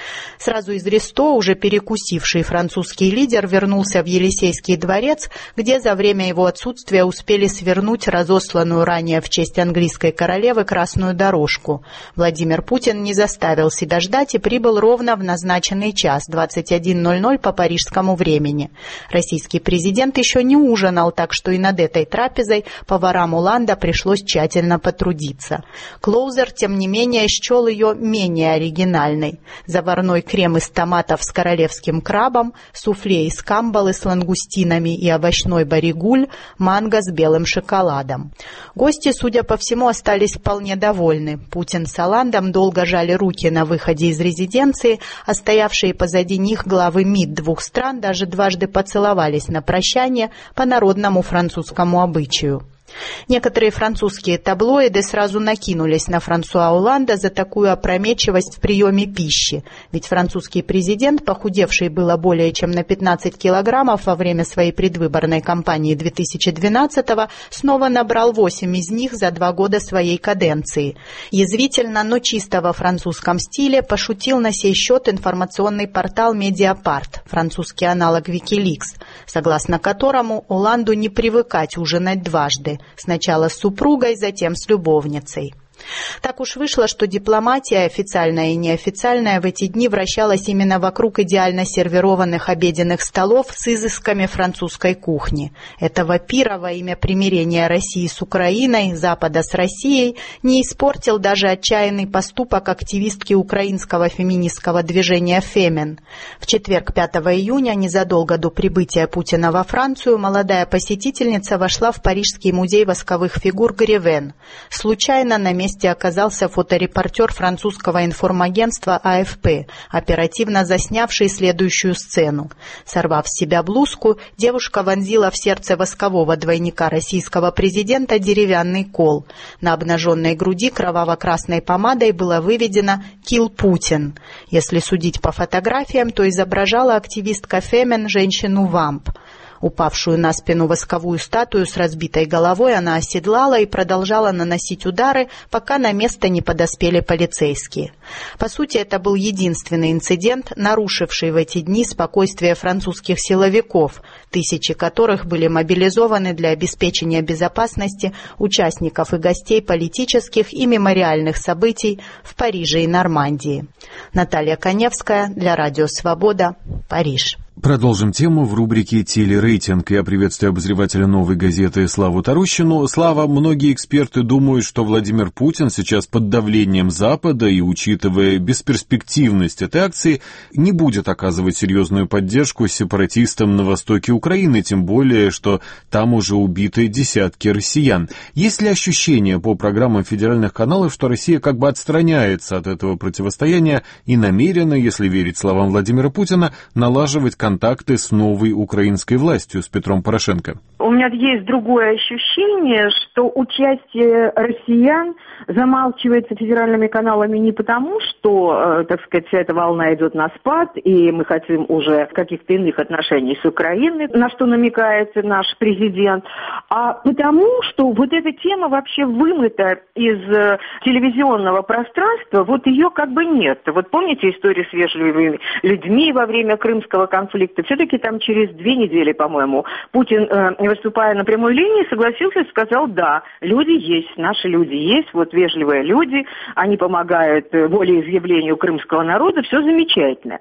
Сразу из Ресто, уже перекусивший французский лидер, вернулся в Елисейский дворец, где за время его отсутствия успели свернуть разосланную ранее в честь английской королевы красную дорожку. Владимир Путин не заставил себя ждать и прибыл ровно в назначенный час, двадцать один ноль ноль по парижскому времени. Российский президент еще не ужинал, так что и над этой трапезой поварам Оланда пришлось тщательно потрудиться. Клоузер, тем не менее, счел ее менее оригинальной. Заварной крем из томатов с королевским крабом, суфле из камбалы с лангустинами и овощной баригуль, манго с белым шоколадом. Гости, судя по всему, остались вполне довольны. Путин с Оландом долго жали руки на выходе из резиденции, а стоявшие позади них главы МИД двух стран даже дважды поцеловались на прощание по народному французскому обычаю. Некоторые французские таблоиды сразу накинулись на Франсуа Оланда за такую опрометчивость в приеме пищи, ведь французский президент, похудевший было более чем на пятнадцать килограммов во время своей предвыборной кампании две тысячи двенадцатого, снова набрал восемь из них за два года своей каденции. Язвительно, но чисто во французском стиле пошутил на сей счет информационный портал «Медиапарт», французский аналог Wikileaks, согласно которому Оланду не привыкать ужинать дважды. Сначала с супругой, затем с любовницей. Так уж вышло, что дипломатия, официальная и неофициальная, в эти дни вращалась именно вокруг идеально сервированных обеденных столов с изысками французской кухни. Этого пира во имя примирения России с Украиной, Запада с Россией не испортил даже отчаянный поступок активистки украинского феминистского движения «Фемен». В четверг, пятого июня, незадолго до прибытия Путина во Францию, молодая посетительница вошла в Парижский музей восковых фигур Гревен. Случайно на месте оказался фоторепортер французского информагентства А Эф Пэ, оперативно заснявший следующую сцену. Сорвав с себя блузку, девушка вонзила в сердце воскового двойника российского президента деревянный кол. На обнаженной груди кроваво-красной помадой было выведено «Kill Putin». Если судить по фотографиям, то изображала активистка Фемен женщину-вамп. Упавшую на спину восковую статую с разбитой головой она оседлала и продолжала наносить удары, пока на место не подоспели полицейские. По сути, это был единственный инцидент, нарушивший в эти дни спокойствие французских силовиков, тысячи которых были мобилизованы для обеспечения безопасности участников и гостей политических и мемориальных событий в Париже и Нормандии. Наталья Коневская для Радио Свобода, Париж. Продолжим тему в рубрике «Телерейтинг». Я приветствую обозревателя «Новой газеты» Славу Тарущину. Слава, многие эксперты думают, что Владимир Путин сейчас под давлением Запада и, учитывая бесперспективность этой акции, не будет оказывать серьезную поддержку сепаратистам на востоке Украины, тем более, что там уже убиты десятки россиян. Есть ли ощущение по программам федеральных каналов, что Россия как бы отстраняется от этого противостояния и намерена, если верить словам Владимира Путина, налаживать контакты с новой украинской властью, с Петром Порошенко? У меня есть другое ощущение, что участие россиян замалчивается федеральными каналами не потому, что, так сказать, вся эта волна идет на спад, и мы хотим уже каких-то иных отношений с Украиной, на что намекает наш президент, а потому, что вот эта тема вообще вымыта из телевизионного пространства, вот ее как бы нет. Вот помните историю с вежливыми людьми во время крымского конфликта? Все-таки там через две недели, по-моему, Путин, выступая на прямой линии, согласился и сказал: да, люди есть, наши люди есть, вот вежливые люди, они помогают волеизъявлению крымского народа, все замечательно.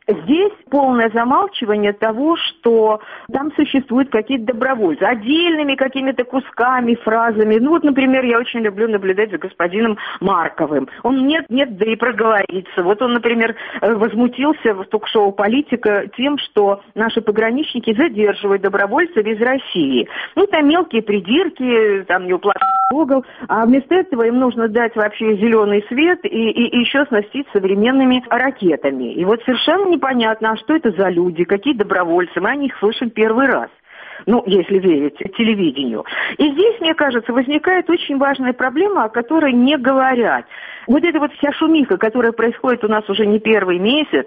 Здесь полное замалчивание того, что там существуют какие-то добровольцы, отдельными какими-то кусками, фразами. Ну вот, например, я очень люблю наблюдать за господином Марковым. Он нет-нет, да и проговорится. Вот он, например, возмутился в ток-шоу «Политика» тем, что наши пограничники задерживают добровольцев из России. Ну, там мелкие придирки, там не уплатят угол, а вместо этого им нужно дать вообще зеленый свет и, и, и еще снастить современными ракетами. И вот совершенно непонятно, а что это за люди, какие добровольцы, мы о них слышим первый раз. Ну, если верить телевидению. И здесь, мне кажется, возникает очень важная проблема, о которой не говорят. Вот эта вот вся шумиха, которая происходит у нас уже не первый месяц,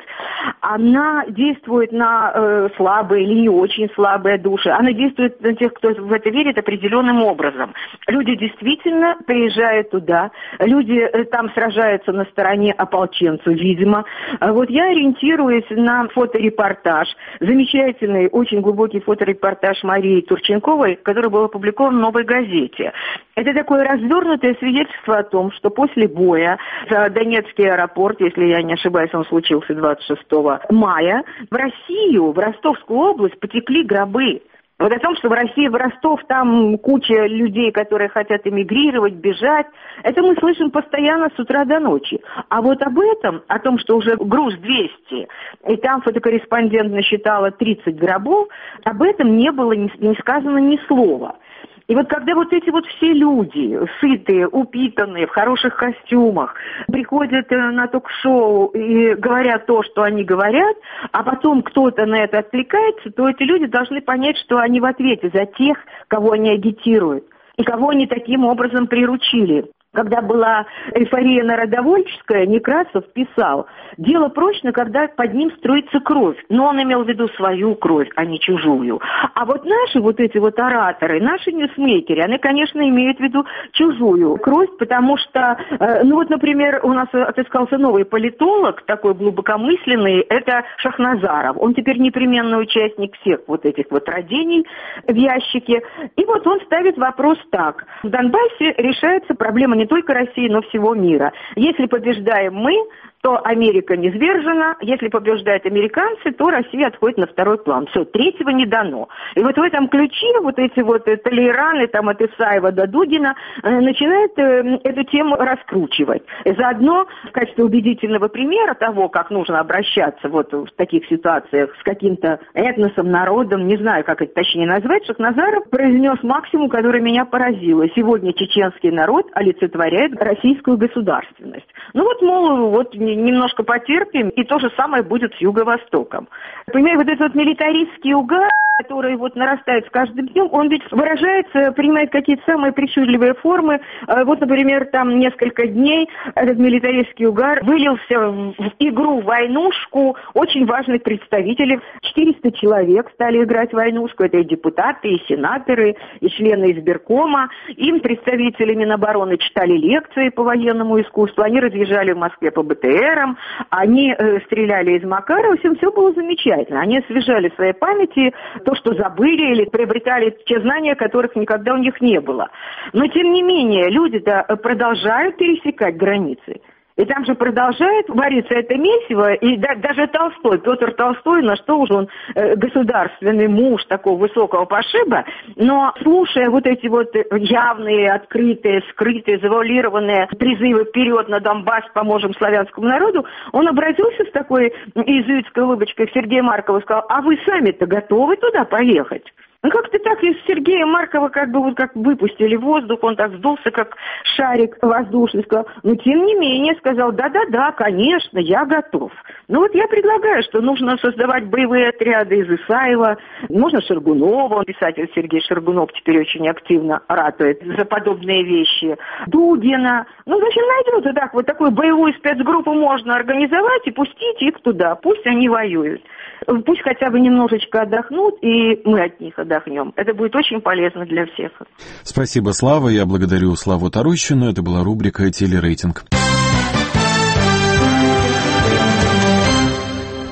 она действует на э, слабые или не очень слабые души. Она действует на тех, кто в это верит, определенным образом. Люди действительно приезжают туда, люди э, там сражаются на стороне ополченцев, видимо. А вот я ориентируюсь на фоторепортаж, замечательный, очень глубокий фоторепортаж Марии Турченковой, который был опубликован в «Новой газете». Это такое развернутое свидетельство о том, что после боя за Донецкий аэропорт, если я не ошибаюсь, он случился двадцать шестого мая, в Россию, в Ростовскую область потекли гробы. Вот о том, что в России, в Ростов, там куча людей, которые хотят эмигрировать, бежать, это мы слышим постоянно с утра до ночи. А вот об этом, о том, что уже груз двести, и там фотокорреспондент насчитала тридцать гробов, об этом не было не, не сказано ни слова. И вот когда вот эти вот все люди, сытые, упитанные, в хороших костюмах, приходят на ток-шоу и говорят то, что они говорят, а потом кто-то на это отвлекается, то эти люди должны понять, что они в ответе за тех, кого они агитируют, и кого они таким образом приручили. Когда была эйфория народовольческая, Некрасов писал: «Дело прочно, когда под ним строится кровь». Но он имел в виду свою кровь, а не чужую. А вот наши вот эти вот ораторы, наши ньюсмейкеры, они, конечно, имеют в виду чужую кровь, потому что, э, ну вот, например, у нас отыскался новый политолог, такой глубокомысленный, это Шахназаров. Он теперь непременный участник всех вот этих вот родений в ящике. И вот он ставит вопрос так. В Донбассе решается проблема не только России, но всего мира. Если побеждаем мы, то Америка низвержена, если побеждают американцы, то Россия отходит на второй план. Все, третьего не дано. И вот в этом ключе вот эти вот толераны, там от Исаева до Дугина, э, начинают э, эту тему раскручивать. И заодно в качестве убедительного примера того, как нужно обращаться вот в таких ситуациях с каким-то этносом, народом, не знаю, как это точнее назвать, Шахназаров произнес максимум, который меня поразило. Сегодня чеченский народ олицетворяет российскую государственность. Ну вот, мол, вот немножко потерпим, и то же самое будет с Юго-Востоком. Понимаете, вот этот вот милитаристский угар, который вот нарастает с каждым днем, он ведь выражается, принимает какие-то самые причудливые формы. Вот, например, там несколько дней этот милитаристский угар вылился в игру, в войнушку очень важных представителей. четыреста человек стали играть в войнушку. Это и депутаты, и сенаторы, и члены избиркома. Им представители Минобороны читали лекции по военному искусству. Они разъезжали в Москве по бэ тэ эрам. Они э, стреляли из Макарова. В общем, все было замечательно. Они освежали в своей памяти то, что забыли, или приобретали те знания, которых никогда у них не было. Но, тем не менее, люди-то продолжают пересекать границы. И там же продолжает вариться это месиво, и да, даже Толстой, Петр Толстой, на что уж он э, государственный муж такого высокого пошиба, но слушая вот эти вот явные, открытые, скрытые, завуалированные призывы вперед на Донбасс, поможем славянскому народу, он обратился с такой иезуитской улыбочкой к Сергею Маркову и сказал: а вы сами-то готовы туда поехать? Ну, как-то так из Сергея Маркова как бы вот как выпустили воздух, он так сдулся, как шарик воздушный, сказал, но тем не менее, сказал, да-да-да, конечно, я готов. Ну вот я предлагаю, что нужно создавать боевые отряды из Исаева, можно Шаргунова, писатель Сергей Шаргунов теперь очень активно ратует за подобные вещи, Дугина, ну, зачем найдут, так вот такую боевую спецгруппу можно организовать и пустить их туда, пусть они воюют. Пусть хотя бы немножечко отдохнут, и мы от них отдохнем. Это будет очень полезно для всех. Спасибо, Слава. Я благодарю Славу Тарущину. Это была рубрика «Телерейтинг».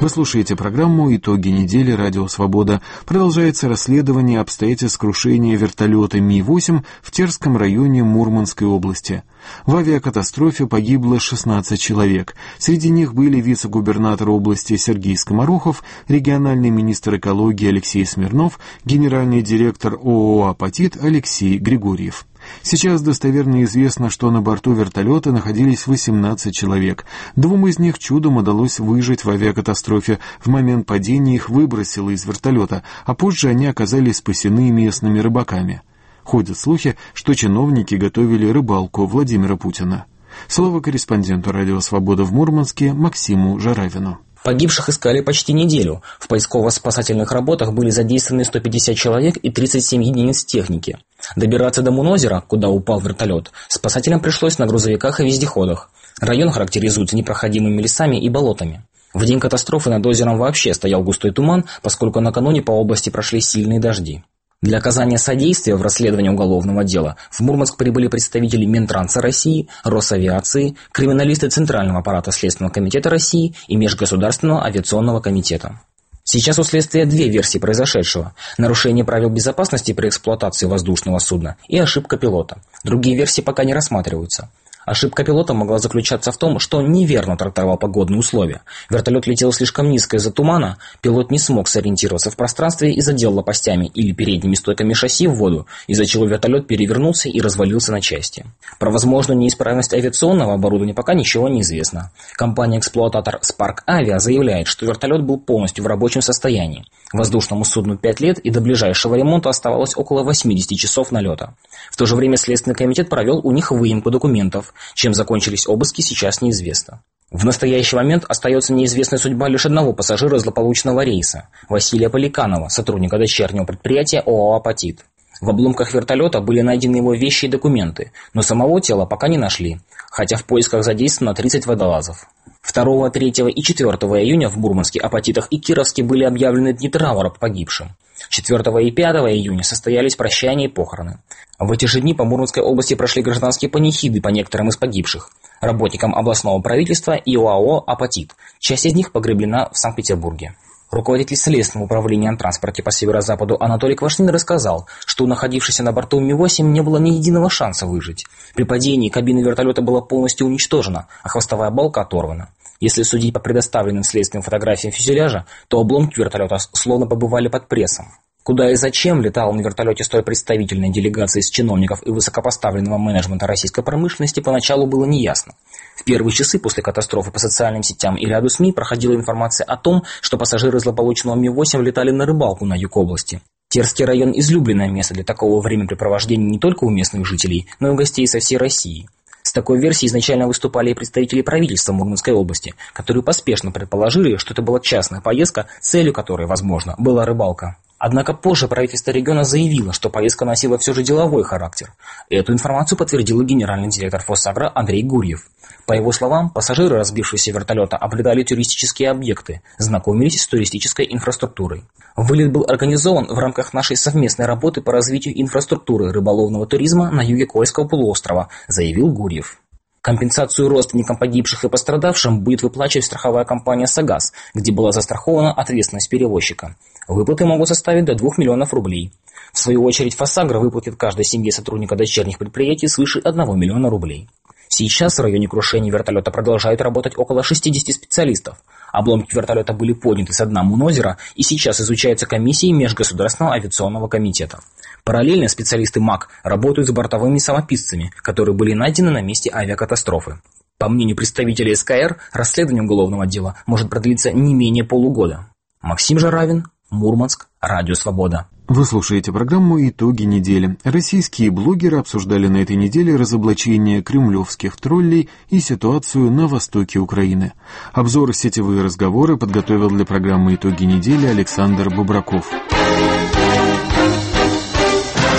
Вы слушаете программу «Итоги недели. Радио Свобода». Продолжается расследование обстоятельств крушения вертолета Ми восемь в Терском районе Мурманской области. В авиакатастрофе погибло шестнадцать человек. Среди них были вице-губернатор области Сергей Скоморохов, региональный министр экологии Алексей Смирнов, генеральный директор ООО «Апатит» Алексей Григорьев. Сейчас достоверно известно, что на борту вертолета находились восемнадцать человек. Двум из них чудом удалось выжить в авиакатастрофе. В момент падения их выбросило из вертолета, а позже они оказались спасены местными рыбаками. Ходят слухи, что чиновники готовили рыбалку Владимира Путина. Слово корреспонденту «Радио Свобода» в Мурманске Максиму Жаравину. Погибших искали почти неделю. В поисково-спасательных работах были задействованы сто пятьдесят человек и тридцать семь единиц техники. Добираться до Мунозера, куда упал вертолет, спасателям пришлось на грузовиках и вездеходах. Район характеризуется непроходимыми лесами и болотами. В день катастрофы над озером вообще стоял густой туман, поскольку накануне по области прошли сильные дожди. Для оказания содействия в расследовании уголовного дела в Мурманск прибыли представители Минтранса России, Росавиации, криминалисты Центрального аппарата Следственного комитета России и Межгосударственного авиационного комитета. Сейчас у следствия две версии произошедшего – нарушение правил безопасности при эксплуатации воздушного судна и ошибка пилота. Другие версии пока не рассматриваются. Ошибка пилота могла заключаться в том, что он неверно трактовал погодные условия. Вертолет летел слишком низко из-за тумана, пилот не смог сориентироваться в пространстве и задел лопастями или передними стойками шасси в воду, из-за чего вертолет перевернулся и развалился на части. Про возможную неисправность авиационного оборудования пока ничего не известно. Компания-эксплуататор Spark Avia заявляет, что вертолет был полностью в рабочем состоянии. Воздушному судну пять лет и до ближайшего ремонта оставалось около восемьдесят часов налета. В то же время Следственный комитет провел у них выемку документов. Чем закончились обыски, сейчас неизвестно. В настоящий момент остается неизвестной судьба лишь одного пассажира злополучного рейса – Василия Поликанова, сотрудника дочернего предприятия ООО «Апатит». В обломках вертолета были найдены его вещи и документы, но самого тела пока не нашли, хотя в поисках задействовано тридцать водолазов. второго, третьего и четвёртого июня в Мурманске, Апатитах и Кировске были объявлены дни траура по погибшим. четвёртого и пятого июня состоялись прощания и похороны. В эти же дни по Мурманской области прошли гражданские панихиды по некоторым из погибших. Работникам областного правительства и ОАО «Апатит». Часть из них погреблена в Санкт-Петербурге. Руководитель Следственного управления на транспорте по северо-западу Анатолий Квашнин рассказал, что у находившихся на борту Ми восемь не было ни единого шанса выжить. При падении кабина вертолета была полностью уничтожена, а хвостовая балка оторвана. Если судить по предоставленным следственным фотографиям фюзеляжа, то обломки вертолета словно побывали под прессом. Куда и зачем летала на вертолете столь представительная делегация из чиновников и высокопоставленного менеджмента российской промышленности, поначалу было неясно. В первые часы после катастрофы по социальным сетям и ряду СМИ проходила информация о том, что пассажиры злополучного Ми восемь летали на рыбалку на юг области. Терский район – излюбленное место для такого времяпрепровождения не только у местных жителей, но и гостей со всей России. С такой версией изначально выступали и представители правительства Мурманской области, которые поспешно предположили, что это была частная поездка, целью которой, возможно, была рыбалка. Однако позже правительство региона заявило, что поездка носила все же деловой характер. Эту информацию подтвердил и генеральный директор Фосагро Андрей Гурьев. По его словам, пассажиры разбившегося вертолета облетали туристические объекты, знакомились с туристической инфраструктурой. Вылет был организован в рамках нашей совместной работы по развитию инфраструктуры рыболовного туризма на юге Кольского полуострова, заявил Гурьев. Компенсацию родственникам погибших и пострадавшим будет выплачивать страховая компания «Сагаз», где была застрахована ответственность перевозчика. Выплаты могут составить до двух миллионов рублей. В свою очередь Фосагро выплатит каждой семье сотрудника дочерних предприятий свыше одного миллиона рублей. Сейчас в районе крушения вертолета продолжают работать около шестидесяти специалистов. Обломки вертолета были подняты со дна Мунозера и сейчас изучаются комиссией Межгосударственного авиационного комитета. Параллельно специалисты МАК работают с бортовыми самописцами, которые были найдены на месте авиакатастрофы. По мнению представителей СКР, расследование уголовного дела может продлиться не менее полугода. Максим Жаравин, Мурманск, Радио Свобода. Вы слушаете программу «Итоги недели». Российские блогеры обсуждали на этой неделе разоблачение кремлевских троллей и ситуацию на востоке Украины. Обзор сетевые разговоры подготовил для программы «Итоги недели» Александр Бобраков.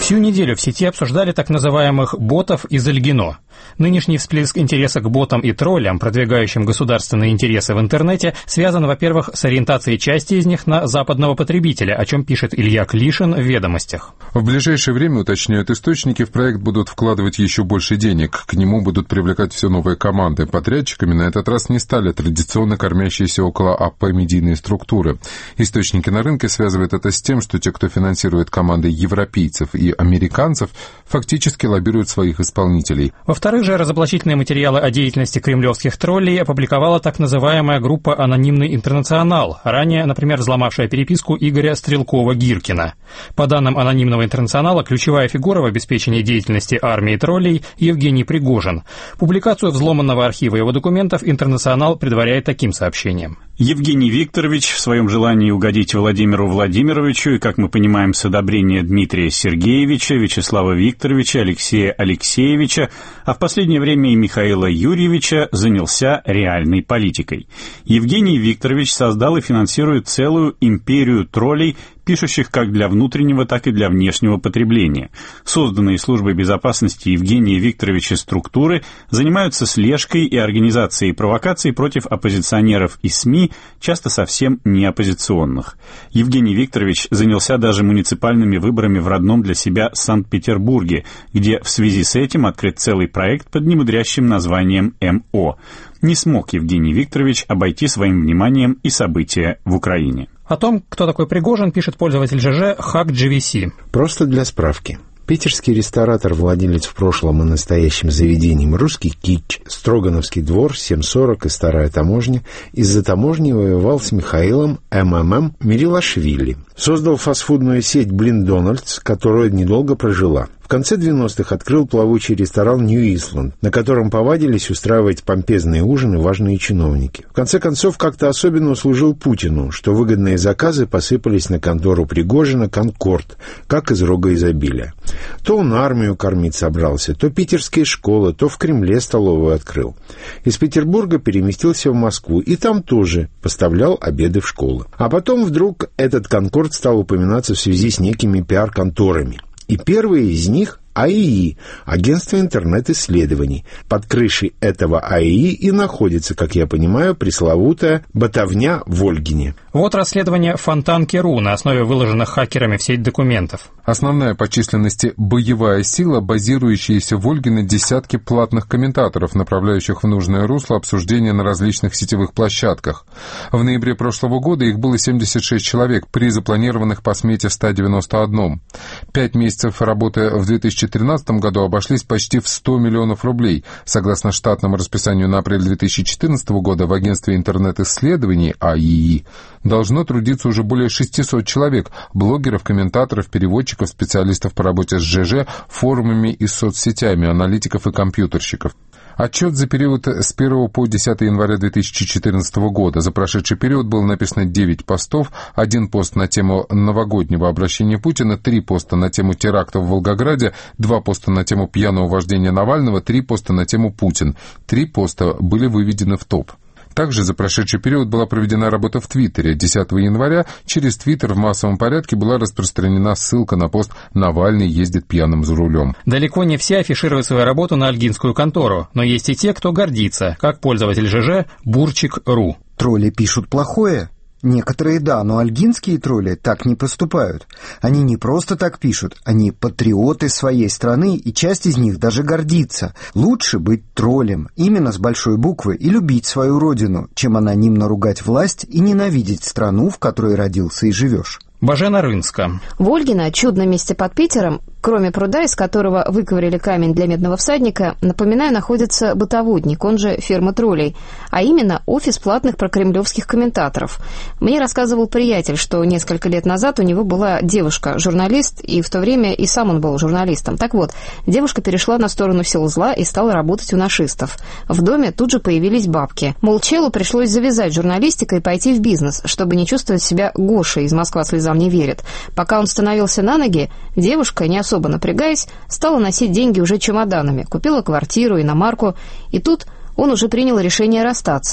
Всю неделю в сети обсуждали так называемых «ботов» из Ильино. Нынешний всплеск интереса к ботам и троллям, продвигающим государственные интересы в интернете, связан, во-первых, с ориентацией части из них на западного потребителя, о чем пишет Илья Клишин в «Ведомостях». В ближайшее время, уточняют источники, в проект будут вкладывать еще больше денег. К нему будут привлекать все новые команды. Подрядчиками на этот раз не стали традиционно кормящиеся около АП медийные структуры. Источники на рынке связывают это с тем, что те, кто финансирует команды европейцев и американцев, фактически лоббируют своих исполнителей. Во-вторых же, разоблачительные материалы о деятельности кремлевских троллей опубликовала так называемая группа «Анонимный интернационал», ранее, например, взломавшая переписку Игоря Стрелкова-Гиркина. По данным «Анонимного интернационала», ключевая фигура в обеспечении деятельности армии троллей Евгений Пригожин. Публикацию взломанного архива его документов «Интернационал» предваряет таким сообщением. Евгений Викторович в своем желании угодить Владимиру Владимировичу и, как мы понимаем, с одобрения Дмитрия Сергеевича, Вячеслава Викторовича, Алексея Алексеевича, а в последнее время и Михаила Юрьевича, занялся реальной политикой. Евгений Викторович создал и финансирует целую империю троллей, пишущих как для внутреннего, так и для внешнего потребления. Созданные службой безопасности Евгения Викторовича структуры занимаются слежкой и организацией провокаций против оппозиционеров и СМИ, часто совсем не оппозиционных. Евгений Викторович занялся даже муниципальными выборами в родном для себя Санкт-Петербурге, где в связи с этим открыт целый проект под немудрящим названием МО. Не смог Евгений Викторович обойти своим вниманием и события в Украине. О том, кто такой Пригожин, пишет пользователь ЖЖ Хак джи ви си. Просто для справки. Питерский ресторатор, владелец в прошлом и настоящим заведением «Русский кич», Строгановский двор, семь сорок и Старая таможня, из-за таможни воевал с Михаилом МММ Мирилашвили. Создал фастфудную сеть «Блин Дональдс», которая недолго прожила. В конце девяностых открыл плавучий ресторан «Нью-Исланд», на котором повадились устраивать помпезные ужины важные чиновники. В конце концов, как-то особенно услужил Путину, что выгодные заказы посыпались на контору Пригожина «Конкорд», как из рога изобилия. То он армию кормить собрался, то питерские школы, то в Кремле столовую открыл. Из Петербурга переместился в Москву, и там тоже поставлял обеды в школы. А потом вдруг этот «Конкорд» стал упоминаться в связи с некими пиар-конторами. И первые из них – АИИ, агентство интернет-исследований. Под крышей этого АИИ и находится, как я понимаю, пресловутая ботовня в Ольгине. Вот расследование Фонтанки.ру на основе выложенных хакерами в сеть документов. Основная по численности боевая сила, базирующаяся в Ольгине, десятки платных комментаторов, направляющих в нужное русло обсуждения на различных сетевых площадках. В ноябре прошлого года их было семьдесят шесть человек при запланированных по смете ста девяноста одном. Пять месяцев работы в две тысячи тринадцатом году обошлись почти в сто миллионов рублей. Согласно штатному расписанию на апрель две тысячи четырнадцатого года в агентстве интернет-исследований АИИ должно трудиться уже более шестисот человек – блогеров, комментаторов, переводчиков, специалистов по работе с ЖЖ, форумами и соцсетями, аналитиков и компьютерщиков. Отчет за период с первого по десятое января две тысячи четырнадцатого года. За прошедший период было написано девять постов, один пост на тему новогоднего обращения Путина, три поста на тему терактов в Волгограде, два поста на тему пьяного вождения Навального, три поста на тему Путин. Три поста были выведены в топ. Также за прошедший период была проведена работа в Твиттере. десятого января через Твиттер в массовом порядке была распространена ссылка на пост «Навальный ездит пьяным за рулем». Далеко не все афишируют свою работу на ольгинскую контору, но есть и те, кто гордится, как пользователь ЖЖ Бурчик.ру. Тролли пишут плохое? Некоторые да, но ольгинские тролли так не поступают. Они не просто так пишут, они патриоты своей страны, и часть из них даже гордится. Лучше быть троллем, именно с большой буквы, и любить свою родину, чем анонимно ругать власть и ненавидеть страну, в которой родился и живешь. Бажена Рынска. В Ольгино, чудном месте под Питером, кроме пруда, из которого выковыряли камень для медного всадника, напоминаю, находится бытоводник, он же ферма троллей, а именно офис платных прокремлевских комментаторов. Мне рассказывал приятель, что несколько лет назад у него была девушка, журналист, и в то время и сам он был журналистом. Так вот, девушка перешла на сторону сил зла и стала работать у нашистов. В доме тут же появились бабки. Мол, челу пришлось завязать журналистикой и пойти в бизнес, чтобы не чувствовать себя Гошей из «Москва слезам не верит». Пока он становился на ноги, девушка, не особо напрягаясь, стала носить деньги уже чемоданами, купила квартиру, иномарку, и тут он уже принял решение расстаться.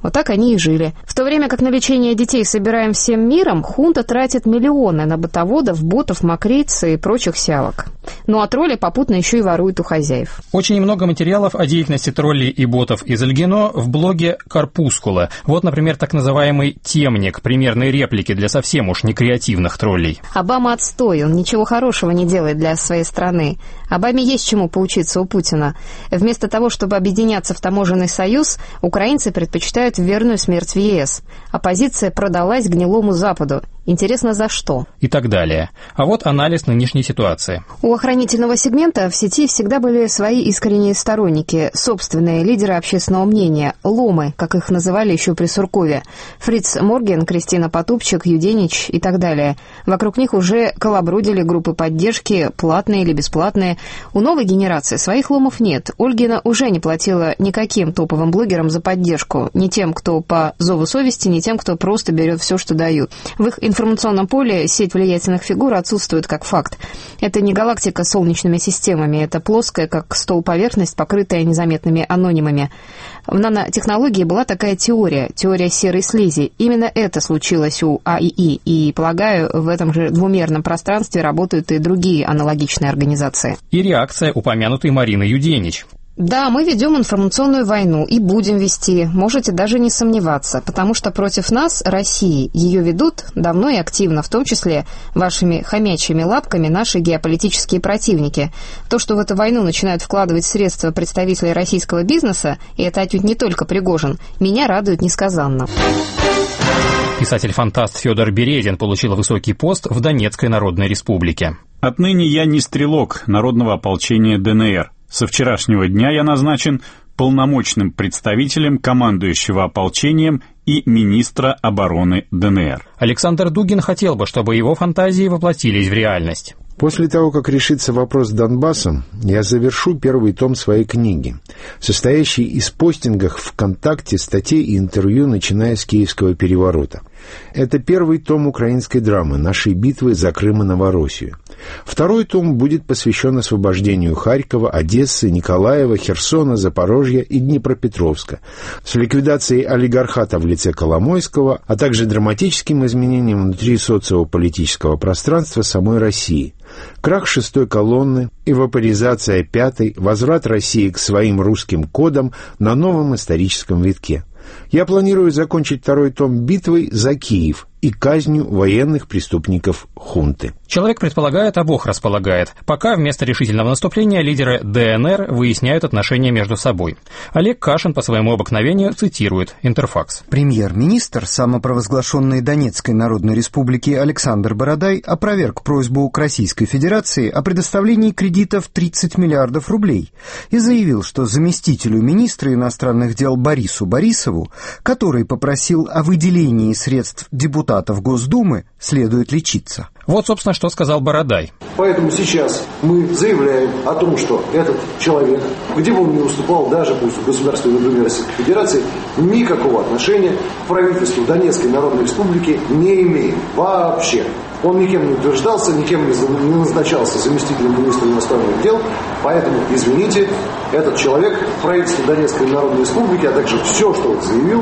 Вот так они и жили. В то время как на лечение детей собираем всем миром, хунта тратит миллионы на ботоводов, ботов, мокриц и прочих сявок. Ну а тролли попутно еще и воруют у хозяев. Очень много материалов о деятельности троллей и ботов из Альгино в блоге «Корпускула». Вот, например, так называемый «темник», примерные реплики для совсем уж некреативных троллей. Обама отстой, он ничего хорошего не делает для своей страны. Обаме есть чему поучиться у Путина. Вместо того, чтобы объединяться в таможенный союз, украинцы предпочитают верную смерть в ЕС. Оппозиция продалась гнилому Западу. Интересно, за что? И так далее. А вот анализ нынешней ситуации. У охранительного сегмента в сети всегда были свои искренние сторонники, собственные лидеры общественного мнения, ломы, как их называли еще при Суркове. Фриц Морген, Кристина Потупчик, Юденич и так далее. Вокруг них уже колобродили группы поддержки, платные или бесплатные. У новой генерации своих ломов нет. Ольгина уже не платила никаким топовым блогерам за поддержку. Ни тем, кто по зову совести, ни тем, кто просто берет все, что дают. В их В информационном поле сеть влиятельных фигур отсутствует как факт. Это не галактика с солнечными системами, это плоская, как стол, поверхность, покрытая незаметными анонимами. В нанотехнологии была такая теория, теория серой слизи. Именно это случилось у АИИ, и, полагаю, в этом же двумерном пространстве работают и другие аналогичные организации. И реакция упомянутой Марины Юденич. Да, мы ведем информационную войну и будем вести, можете даже не сомневаться, потому что против нас, России, ее ведут давно и активно, в том числе вашими хомячьими лапками наши геополитические противники. То, что в эту войну начинают вкладывать средства представители российского бизнеса, и это отнюдь не только Пригожин, меня радует несказанно. Писатель-фантаст Федор Березин получил высокий пост в Донецкой Народной Республике. Отныне я не стрелок Народного ополчения ДНР. Со вчерашнего дня я назначен полномочным представителем командующего ополчением и министра обороны ДНР. Александр Дугин хотел бы, чтобы его фантазии воплотились в реальность. После того, как решится вопрос с Донбассом, я завершу первый том своей книги, состоящий из постингов ВКонтакте, статей и интервью, начиная с Киевского переворота. Это первый том украинской драмы «Нашей битвы за Крым и Новороссию». Второй том будет посвящен освобождению Харькова, Одессы, Николаева, Херсона, Запорожья и Днепропетровска, с ликвидацией олигархата в лице Коломойского, а также драматическим изменениям внутри социополитического пространства самой России. Крах шестой колонны, эвапоризация пятой, возврат России к своим русским кодам на новом историческом витке. Я планирую закончить второй том битвой за Киев и казнью военных преступников хунты. Человек предполагает, а Бог располагает. Пока вместо решительного наступления лидеры ДНР выясняют отношения между собой. Олег Кашин по своему обыкновению цитирует Интерфакс. Премьер-министр самопровозглашенной Донецкой Народной Республики Александр Бородай опроверг просьбу к Российской Федерации о предоставлении кредитов тридцать миллиардов рублей и заявил, что заместителю министра иностранных дел Борису Борисову, который попросил о выделении средств депутатов Госдумы, следует лечиться. Вот, собственно, что сказал Бородай. Поэтому сейчас мы заявляем о том, что этот человек, где бы он ни выступал, даже пусть в Государственной Думе Российской Федерации, никакого отношения к правительству Донецкой Народной Республики не имеет вообще. Он никем не утверждался, никем не назначался заместителем министра иностранных дел, поэтому, извините, этот человек, правительство Донецкой Народной Республики, а также все, что он заявил,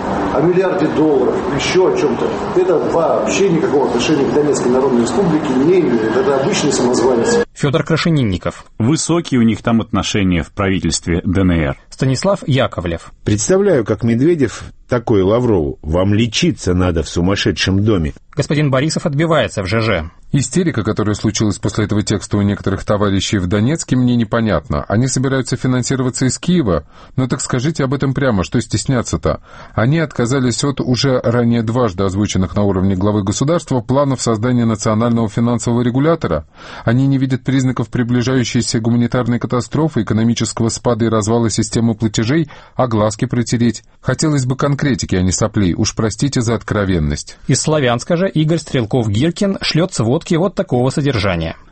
о миллиарде долларов, еще о чем-то, это вообще никакого отношения к Донецкой Народной Республике не имеет. Это обычный самозванец. Федор Крашенинников. Высокие у них там отношения в правительстве ДНР. Станислав Яковлев. Представляю, как Медведев такой Лаврову: «Вам лечиться надо в сумасшедшем доме». Господин Борисов отбивается в ЖЖ. Истерика, которая случилась после этого текста у некоторых товарищей в Донецке, мне непонятна. Они собираются финансироваться из Киева? Ну так скажите об этом прямо, что стесняться-то? Они отказались от уже ранее дважды озвученных на уровне главы государства планов создания национального финансового регулятора. Они не видят признаков приближающейся гуманитарной катастрофы, экономического спада и развала системы платежей, а глазки протереть. Хотелось бы конкретики, а не соплей. Уж простите за откровенность. Из Славянска же Игорь Стрелков-Гиркин шлет сводки вот такого содержания.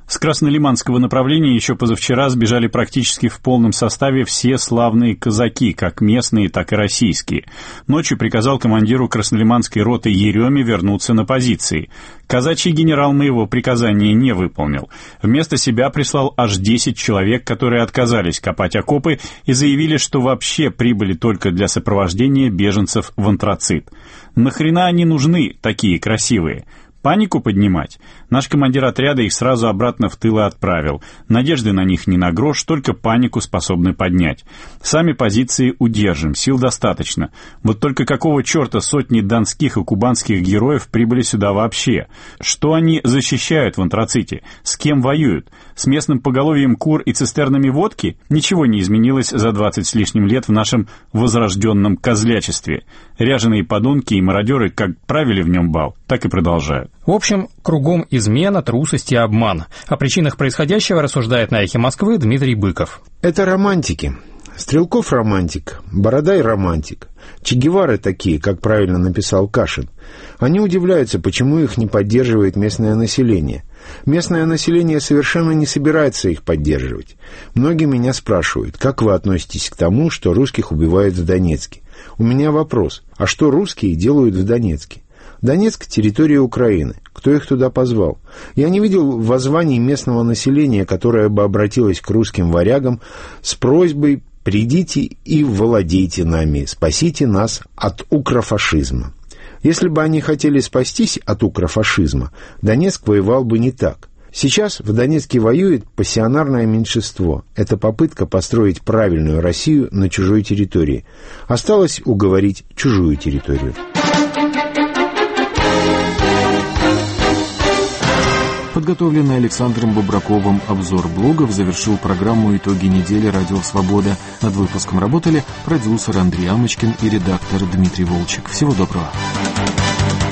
С краснолиманского направления еще позавчера сбежали практически в полном составе все славные казаки, как местные, так и российские. Ночью приказал командиру краснолиманской роты Ереме вернуться на позиции. Казачий генерал моего приказания не выполнил. Вместо себя прислал аж десять человек, которые отказались копать окопы и заявили, что вообще прибыли только для сопровождения беженцев в антрацит. Нахрена они нужны, такие красивые? Панику поднимать? Наш командир отряда их сразу обратно в тылы отправил. Надежды на них не на грош, только панику способны поднять. Сами позиции удержим, сил достаточно. Вот только какого черта сотни донских и кубанских героев прибыли сюда вообще? Что они защищают в антраците? С кем воюют? С местным поголовьем кур и цистернами водки? Ничего не изменилось за двадцать с лишним лет в нашем возрожденном козлячестве. Ряженые подонки и мародеры как правили в нем бал, так и продолжают. В общем, кругом измена, трусость и обман. О причинах происходящего рассуждает на «Эхе Москвы» Дмитрий Быков. Это романтики. Стрелков романтик, Бородай романтик, Че Гевары такие, как правильно написал Кашин. Они удивляются, почему их не поддерживает местное население. Местное население совершенно не собирается их поддерживать. Многие меня спрашивают, как вы относитесь к тому, что русских убивают в Донецке. У меня вопрос, а что русские делают в Донецке? Донецк – территория Украины. Кто их туда позвал? Я не видел воззваний местного населения, которое бы обратилось к русским варягам с просьбой «придите и владейте нами, спасите нас от укрофашизма». Если бы они хотели спастись от укрофашизма, Донецк воевал бы не так. Сейчас в Донецке воюет пассионарное меньшинство. Это попытка построить правильную Россию на чужой территории. Осталось уговорить чужую территорию. Подготовленный Александром Бобраковым обзор блогов завершил программу «Итоги недели. Радио Свобода». Над выпуском работали продюсер Андрей Амочкин и редактор Дмитрий Волчек. Всего доброго.